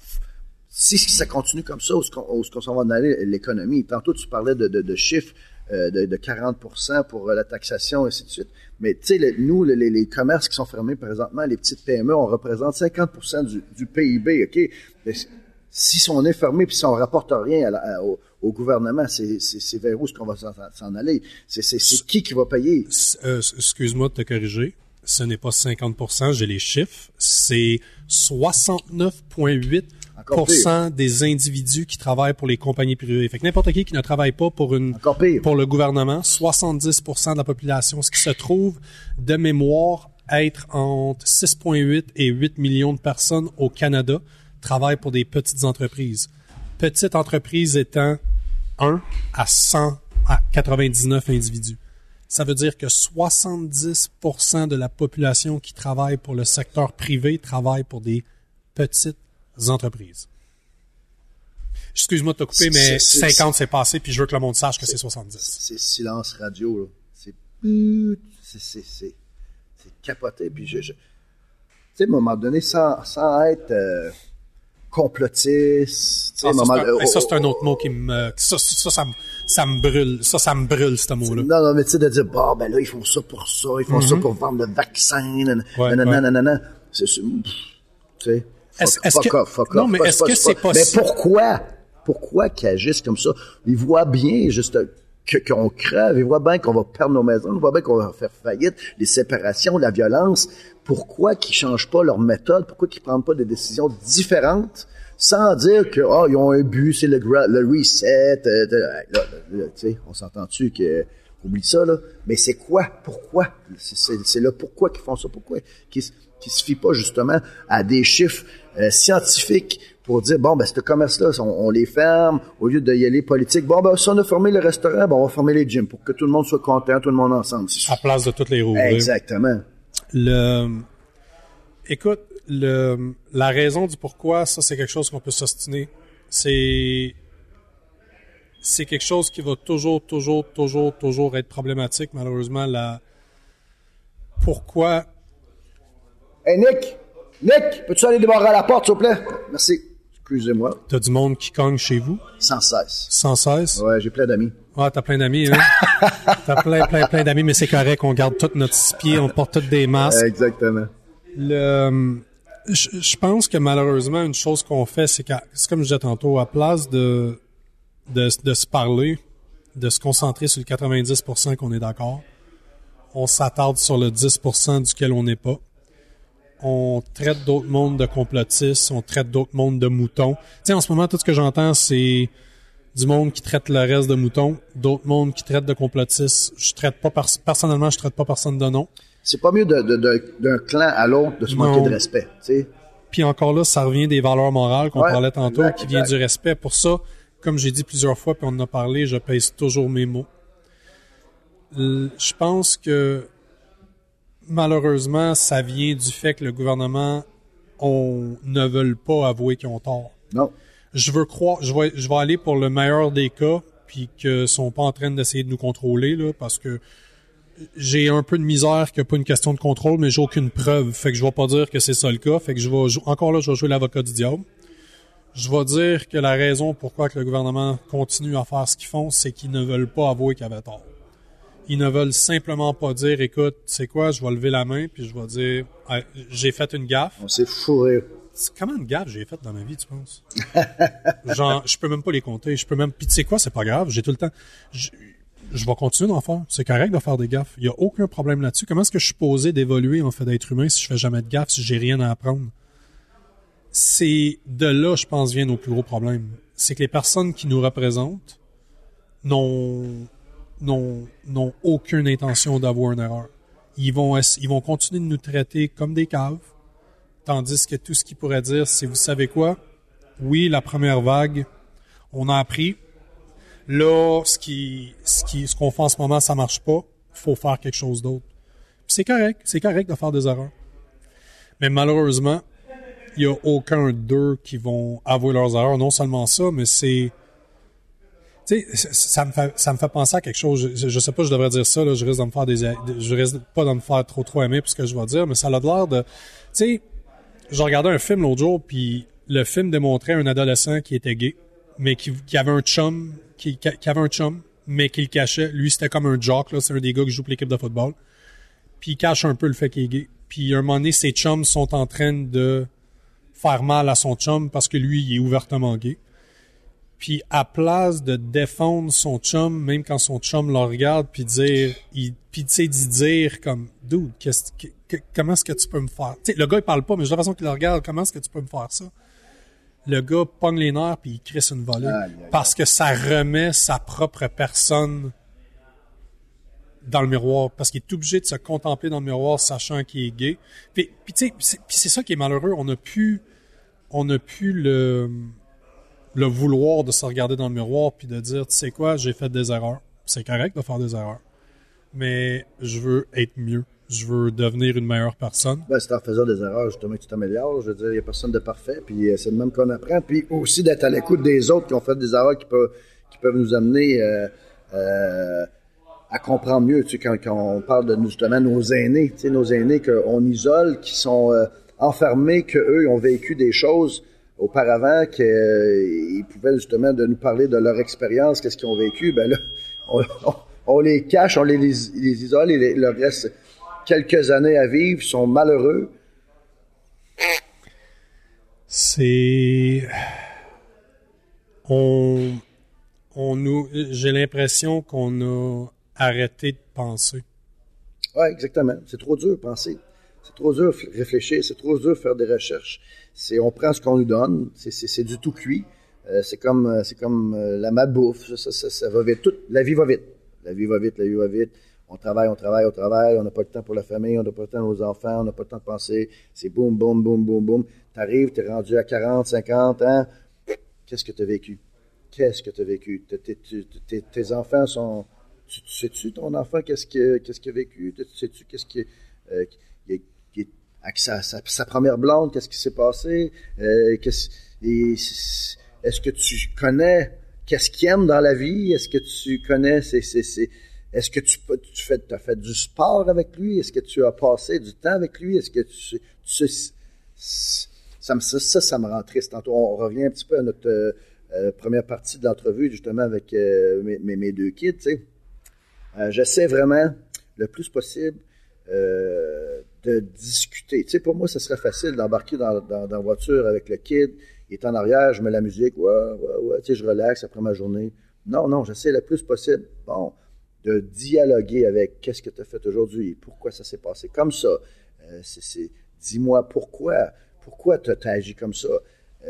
Si ça continue comme ça, où est-ce qu'on, où est-ce qu'on s'en va dans l'économie? Tantôt, tu parlais de, de, de chiffres euh, de, de quarante pour cent pour la taxation, et ainsi de suite. Mais tu sais, nous, les, les commerces qui sont fermés présentement, les petites P M E, on représente cinquante pour cent du, du P I B, OK? Mais si on est fermé puis si on rapporte rien à la, à, au, au gouvernement, c'est, c'est, c'est vers où est-ce qu'on va s'en, s'en aller? C'est, c'est, c'est qui qui va payer? Euh, excuse-moi de te corriger. Ce n'est pas cinquante pour cent, j'ai les chiffres. C'est soixante-neuf virgule huit pour cent des individus qui travaillent pour les compagnies privées. Fait que n'importe qui qui ne travaille pas pour une, pour le gouvernement, soixante-dix pour cent de la population, ce qui se trouve de mémoire être entre six virgule huit et huit millions de personnes au Canada, travaillent pour des petites entreprises. Petite entreprise étant un à cent à quatre-vingt-dix-neuf individus. Ça veut dire que soixante-dix pour cent de la population qui travaille pour le secteur privé travaille pour des petites entreprises. Excuse-moi de te couper, mais c'est, c'est, cinquante c'est passé, puis je veux que le monde sache que c'est, c'est soixante-dix. C'est silence radio, là. C'est c'est, c'est, c'est, c'est capoté, puis je... je tu sais, à un moment donné, sans, sans être... Euh, complotiste. Ah, ça, moment, c'est un, oh, ça, c'est un autre mot qui me... Ça, ça, ça, me, ça me brûle. Ça, ça me brûle, ce mot-là. Non, non, mais tu sais, de dire, bon, ben là, ils font ça pour ça, ils font mm-hmm. ça pour vendre le vaccin, nanana, ouais, nanana, ouais. nanana. C'est... C'est... Tu sais, fuck, est-ce fuck que... off, fuck non, off. mais Pas, est-ce pas, que c'est pas, possible? Mais pourquoi? Pourquoi qu'ils agissent comme ça? Ils voient bien, juste... Que, qu'on crève, ils voient bien qu'on va perdre nos maisons, ils voient bien qu'on va faire faillite, les séparations, la violence. Pourquoi qu'ils changent pas leur méthode? Pourquoi qu'ils prennent pas des décisions différentes? Sans dire que, oh, ils ont un but, c'est le, le reset, euh, là, là, là, tu sais, on s'entend-tu que, oublie ça, là. Mais c'est quoi? Pourquoi? C'est, c'est, c'est le pourquoi qu'ils font ça. Pourquoi? Qui, qui se fie pas, justement, à des chiffres, euh, scientifiques pour dire, bon, ben, ce commerce-là, on, on les ferme, au lieu d'y aller politique. Bon, ben, si on a fermé le restaurant, ben, on va fermer les gyms pour que tout le monde soit content, tout le monde ensemble. À la place de toutes les roues. Exactement. Le, écoute, le, la raison du pourquoi, ça, c'est quelque chose qu'on peut s'ostiner. C'est, c'est quelque chose qui va toujours, toujours, toujours, toujours être problématique, malheureusement, la, pourquoi. Hey, Nick! Nick! Peux-tu aller débarrer à la porte, s'il vous plaît? Merci. Excusez-moi. T'as du monde qui cogne chez vous? Sans cesse. Sans cesse? Ouais, j'ai plein d'amis. Ouais, t'as plein d'amis, hein? T'as plein, plein, plein d'amis, mais c'est correct, on garde tout notre six pieds, on porte tous des masques. Exactement. Le, je, je pense que malheureusement, une chose qu'on fait, c'est qu'à, c'est comme je disais tantôt, à place de, de, de se parler, de se concentrer sur le quatre-vingt-dix pour cent qu'on est d'accord, on s'attarde sur le dix pour cent duquel on n'est pas. On traite d'autres mondes de complotistes, on traite d'autres mondes de moutons. Tu sais, en ce moment, tout ce que j'entends, c'est du monde qui traite le reste de moutons, d'autres mondes qui traitent de complotistes. Je traite pas, pers- personnellement, je traite pas personne de nom. C'est pas mieux de, de, de, d'un clan à l'autre de se manquer non. de respect, tu sais. Puis encore là, ça revient des valeurs morales qu'on ouais, parlait tantôt, exact, qui vient exact. du respect. Pour ça, comme j'ai dit plusieurs fois, puis on en a parlé, je pèse toujours mes mots. Euh, je pense que malheureusement, ça vient du fait que le gouvernement on ne veut pas avouer qu'ils ont tort. Non. Je veux croire, je vais, je vais aller pour le meilleur des cas, puis qu'ils sont pas en train d'essayer de nous contrôler, là, parce que j'ai un peu de misère qu'il n'y a pas une question de contrôle, mais j'ai aucune preuve. Fait que je vais pas dire que c'est ça le cas. Fait que je vais, encore là, je vais jouer l'avocat du diable. Je vais dire que la raison pourquoi que le gouvernement continue à faire ce qu'ils font, c'est qu'ils ne veulent pas avouer qu'ils avaient tort. Ils ne veulent simplement pas dire, écoute, c'est quoi, je vais lever la main, puis je vais dire, hey, j'ai fait une gaffe. On s'est fourré. Comment de gaffes j'ai fait dans ma vie, tu penses? Genre, je peux même pas les compter. Je peux même. Puis tu sais quoi, c'est pas grave. J'ai tout le temps. Je, je vais continuer d'en faire. C'est correct de faire des gaffes. Il y a aucun problème là-dessus. Comment est-ce que je suis posé d'évoluer en fait d'être humain si je fais jamais de gaffes, si j'ai rien à apprendre? C'est de là, je pense, viennent nos plus gros problèmes. C'est que les personnes qui nous représentent n'ont n'ont n'ont aucune intention d'avoir une erreur. Ils vont ils vont continuer de nous traiter comme des caves. Tandis que tout ce qu'ils pourraient dire, c'est, vous savez quoi? Oui, la première vague, on a appris. Là, ce qui, ce qui, ce qu'on fait en ce moment, ça marche pas. Faut faire quelque chose d'autre. Puis c'est correct. C'est correct de faire des erreurs. Mais malheureusement, il y a aucun d'eux qui vont avouer leurs erreurs. Non seulement ça, mais c'est, tu sais, ça me fait, ça me fait penser à quelque chose. Je, je sais pas, je devrais dire ça, là. Je risque de me faire des, je risque pas de me faire trop, trop aimer pour ce que je vais dire, mais ça a l'air de, tu sais, je regardais un film l'autre jour, puis le film démontrait un adolescent qui était gay, mais qui, qui avait un chum, qui, qui avait un chum, mais qui le cachait. Lui, c'était comme un jock, là, c'est un des gars qui joue pour l'équipe de football. Puis il cache un peu le fait qu'il est gay. Puis à un moment donné, ses chums sont en train de faire mal à son chum parce que lui, il est ouvertement gay. Puis à place de défendre son chum, même quand son chum le regarde, puis dire, il, puis tu sais, d'y dire comme, dude, qu'est-ce que, que, comment est-ce que tu peux me faire? Tu sais, le gars il parle pas, mais de la façon qu'il le regarde, comment est-ce que tu peux me faire ça? Le gars pogne les nerfs puis il crisse une volée ah, parce que ça remet sa propre personne dans le miroir, parce qu'il est obligé de se contempler dans le miroir, sachant qu'il est gay. Puis, puis tu sais, c'est, puis c'est ça qui est malheureux. On a pu, on a pu le le vouloir de se regarder dans le miroir puis de dire, tu sais quoi, j'ai fait des erreurs. C'est correct de faire des erreurs. Mais je veux être mieux. Je veux devenir une meilleure personne. Ben, c'est en faisant des erreurs, justement, que tu t'améliores. Je veux dire, il n'y a personne de parfait. Puis c'est le même qu'on apprend. Puis aussi d'être à l'écoute des autres qui ont fait des erreurs qui peuvent, qui peuvent nous amener euh, euh, à comprendre mieux. Tu sais, quand, quand on parle de justement nos aînés, tu sais, nos aînés qu'on isole, qui sont euh, enfermés, qu'eux, ils ont vécu des choses auparavant, qu'ils euh, pouvaient justement de nous parler de leur expérience, qu'est-ce qu'ils ont vécu, ben là, on, on, on les cache, on les, les, les isole, et il leur reste quelques années à vivre, ils sont malheureux. C'est... On... on nous... J'ai l'impression qu'on a arrêté de penser. Oui, exactement. C'est trop dur de penser. C'est trop dur de réfléchir, c'est trop dur de faire des recherches. C'est, on prend ce qu'on nous donne, c'est, c'est, c'est du tout cuit. Euh, c'est comme, c'est comme euh, la malbouffe, ça, ça, ça va vite. Tout, la vie va vite. La vie va vite, la vie va vite. On travaille, on travaille, on travaille. On n'a pas le temps pour la famille, on n'a pas le temps pour nos enfants, on n'a pas le temps de penser. C'est boum, boum, boum, boum, boum. T'arrives, t'es rendu à quarante, cinquante ans. Qu'est-ce que t'as vécu? Qu'est-ce que t'as vécu? T'es, t'es, t'es, tes enfants sont... Tu, tu sais-tu, ton enfant, qu'est-ce que, qu'est-ce qu'il a vécu? Tu sais-tu, qu'est-ce qu'il euh, qui, qui, avec sa, sa, sa première blonde, qu'est-ce qui s'est passé? Euh, qu'est-ce, et, est-ce que tu connais qu'est-ce qu'il aime dans la vie? Est-ce que tu connais c'est, c'est, c'est, est-ce que tu, tu fais, as fait du sport avec lui? Est-ce que tu as passé du temps avec lui? Est-ce que tu, tu ça, me, ça, ça, ça me rend triste. Tantôt, on revient un petit peu à notre euh, première partie de l'entrevue, justement, avec euh, mes, mes, mes deux kids, tu sais. Euh, j'essaie vraiment, le plus possible, euh, de discuter. Tu sais, pour moi, ce serait facile d'embarquer dans, dans, dans la voiture avec le kid. Il est en arrière, je mets la musique, ouais, ouais, ouais, tu sais, je relaxe après ma journée. Non, non, j'essaie le plus possible, bon, de dialoguer avec qu'est-ce que tu as fait aujourd'hui, pourquoi ça s'est passé comme ça. Euh, c'est, c'est, dis-moi pourquoi, pourquoi tu as agi comme ça. Euh,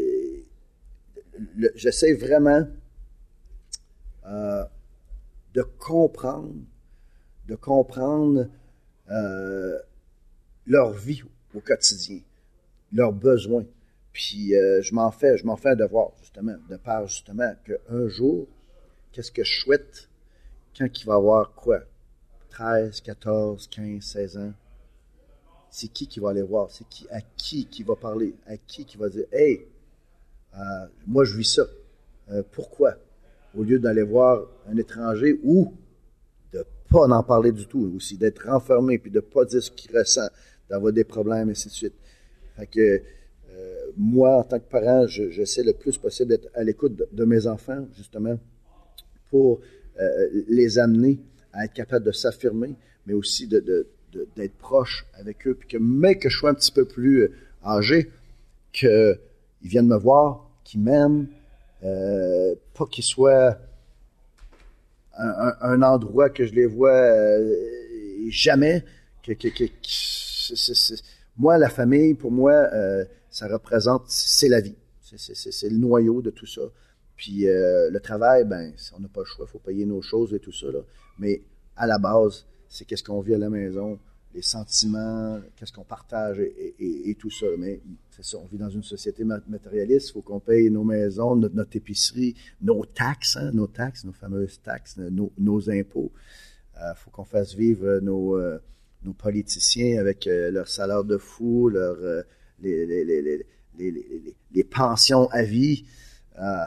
le, j'essaie vraiment euh, de comprendre, de comprendre euh, leur vie au quotidien, leurs besoins. Puis euh, je m'en fais, je m'en fais un devoir, justement, de part, justement, qu'un jour, qu'est-ce que je souhaite quand il va avoir quoi? treize, quatorze, quinze, seize ans. C'est qui qui va aller voir? C'est qui, à qui qui va parler? À qui qui va dire, hey, euh, moi je vis ça. Euh, pourquoi? Au lieu d'aller voir un étranger ou de ne pas en parler du tout, aussi d'être renfermé puis de ne pas dire ce qu'il ressent, d'avoir des problèmes, et ainsi de suite. Fait que euh, moi, en tant que parent, je, j'essaie le plus possible d'être à l'écoute de, de mes enfants, justement, pour euh, les amener à être capables de s'affirmer, mais aussi de, de, de, d'être proche avec eux, puis que, mais que je sois un petit peu plus âgé, qu'ils viennent me voir, qu'ils m'aiment, euh, pas qu'ils soient un, un, un endroit que je les vois euh, jamais. Que, que, que, que c'est, c'est, c'est, moi, la famille, pour moi, euh, ça représente, c'est la vie. C'est, c'est, c'est, c'est le noyau de tout ça. Puis euh, le travail, ben, on n'a pas le choix, il faut payer nos choses et tout ça, là. Mais à la base, c'est qu'est-ce qu'on vit à la maison, les sentiments, qu'est-ce qu'on partage et, et, et tout ça. Mais c'est ça, on vit dans une société matérialiste, il faut qu'on paye nos maisons, notre, notre épicerie, nos taxes, hein, nos taxes, nos fameuses taxes, nos, nos impôts. Il euh, faut qu'on fasse vivre nos, euh, nos politiciens avec euh, leur salaire de fou, leur, euh, les, les, les, les, les, les, les pensions à vie. Euh,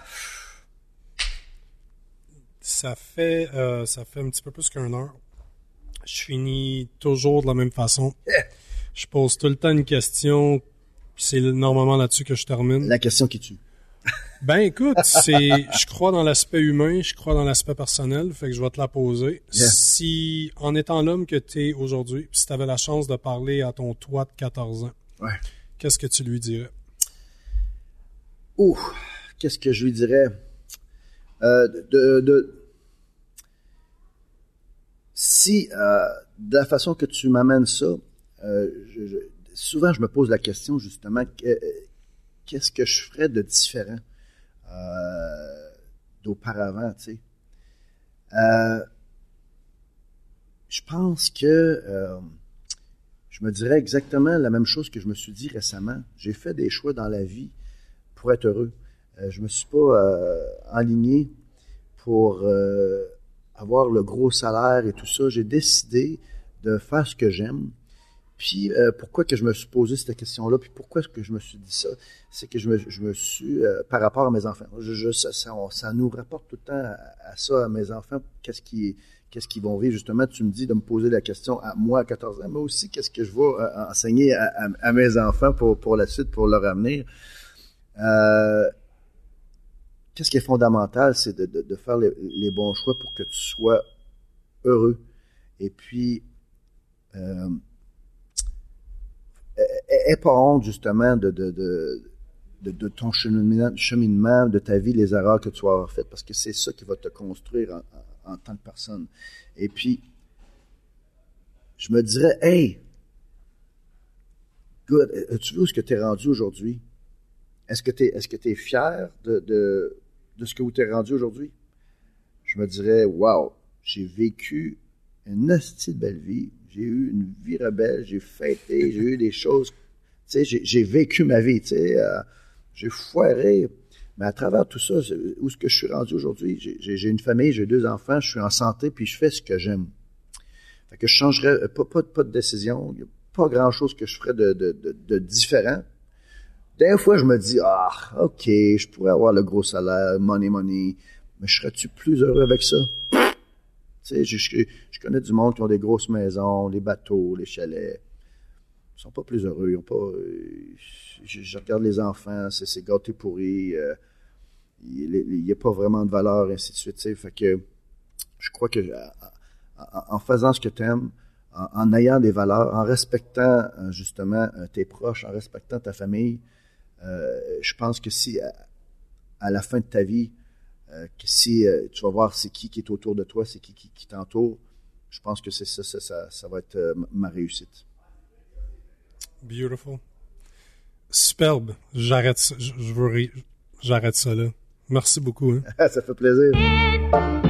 ça fait euh, ça fait un petit peu plus qu'une heure. Je finis toujours de la même façon. Je pose tout le temps une question, puis c'est normalement là-dessus que je termine. La question qui tue. Ben écoute, c'est, je crois dans l'aspect humain, je crois dans l'aspect personnel, fait que je vais te la poser. Yeah. Si, en étant l'homme que tu es aujourd'hui, si tu avais la chance de parler à ton toi de quatorze ans, ouais. Qu'est-ce que tu lui dirais? Ouh, qu'est-ce que je lui dirais? Euh, de, de, si, euh, de la façon que tu m'amènes ça, euh, je, je, souvent je me pose la question justement, euh, qu'est-ce que je ferais de différent euh, d'auparavant, tu sais? Euh, je pense que euh, je me dirais exactement la même chose que je me suis dit récemment. J'ai fait des choix dans la vie pour être heureux. Euh, je me suis pas euh, enligné pour euh, avoir le gros salaire et tout ça. J'ai décidé de faire ce que j'aime. Puis euh, pourquoi que je me suis posé cette question-là, puis pourquoi est-ce que je me suis dit ça, c'est que je me, je me suis, euh, par rapport à mes enfants, je, je, ça, ça, ça nous rapporte tout le temps à, à ça, à mes enfants, qu'est-ce qui, qu'est-ce qu'ils vont vivre. Justement, tu me dis de me poser la question à moi à quatorze ans, mais aussi qu'est-ce que je vais euh, enseigner à, à, à mes enfants pour, pour la suite, pour leur avenir. Euh, qu'est-ce qui est fondamental, c'est de, de, de faire les, les bons choix pour que tu sois heureux. Et puis, euh, aie pas honte, justement, de, de, de, de, de ton cheminement, cheminement, de ta vie, les erreurs que tu vas avoir faites, parce que c'est ça qui va te construire en, en, en tant que personne. Et puis, je me dirais, hey, good, as-tu vu où est-ce que tu es rendu aujourd'hui? Est-ce que tu es, est-ce que tu es fier de, de, de ce que tu es rendu aujourd'hui? Je me dirais, wow, j'ai vécu une hostie de belle vie. J'ai eu une vie rebelle, j'ai fêté, j'ai eu des choses, tu sais, j'ai, j'ai vécu ma vie, tu sais, euh, j'ai foiré, mais à travers tout ça, où est-ce que je suis rendu aujourd'hui? J'ai, j'ai, j'ai une famille, j'ai deux enfants, je suis en santé, puis je fais ce que j'aime. Fait que je changerais, pas, pas, pas de décision, il n'y a pas grand-chose que je ferais de, de, de, de différent. Des fois, je me dis, ah, OK, je pourrais avoir le gros salaire, money, money, mais je serais-tu plus heureux avec ça? Tu sais, je, je, je connais du monde qui ont des grosses maisons, les bateaux, les chalets. Ils sont pas plus heureux. Ils ont pas. Je, je regarde les enfants, c'est, c'est gâté pourri. Euh, il n'y a pas vraiment de valeur, ainsi de suite. Tu sais, fait que je crois que en, en faisant ce que tu aimes, en, en ayant des valeurs, en respectant justement tes proches, en respectant ta famille, euh, je pense que si à, à la fin de ta vie, Euh, que si euh, tu vas voir c'est qui qui est autour de toi, c'est qui qui, qui t'entoure, je pense que c'est ça, ça, ça, ça va être euh, ma réussite. Beautiful. Superbe. J'arrête ça. Je veux rire. J'arrête ça là. Merci beaucoup. Hein. Ça fait plaisir.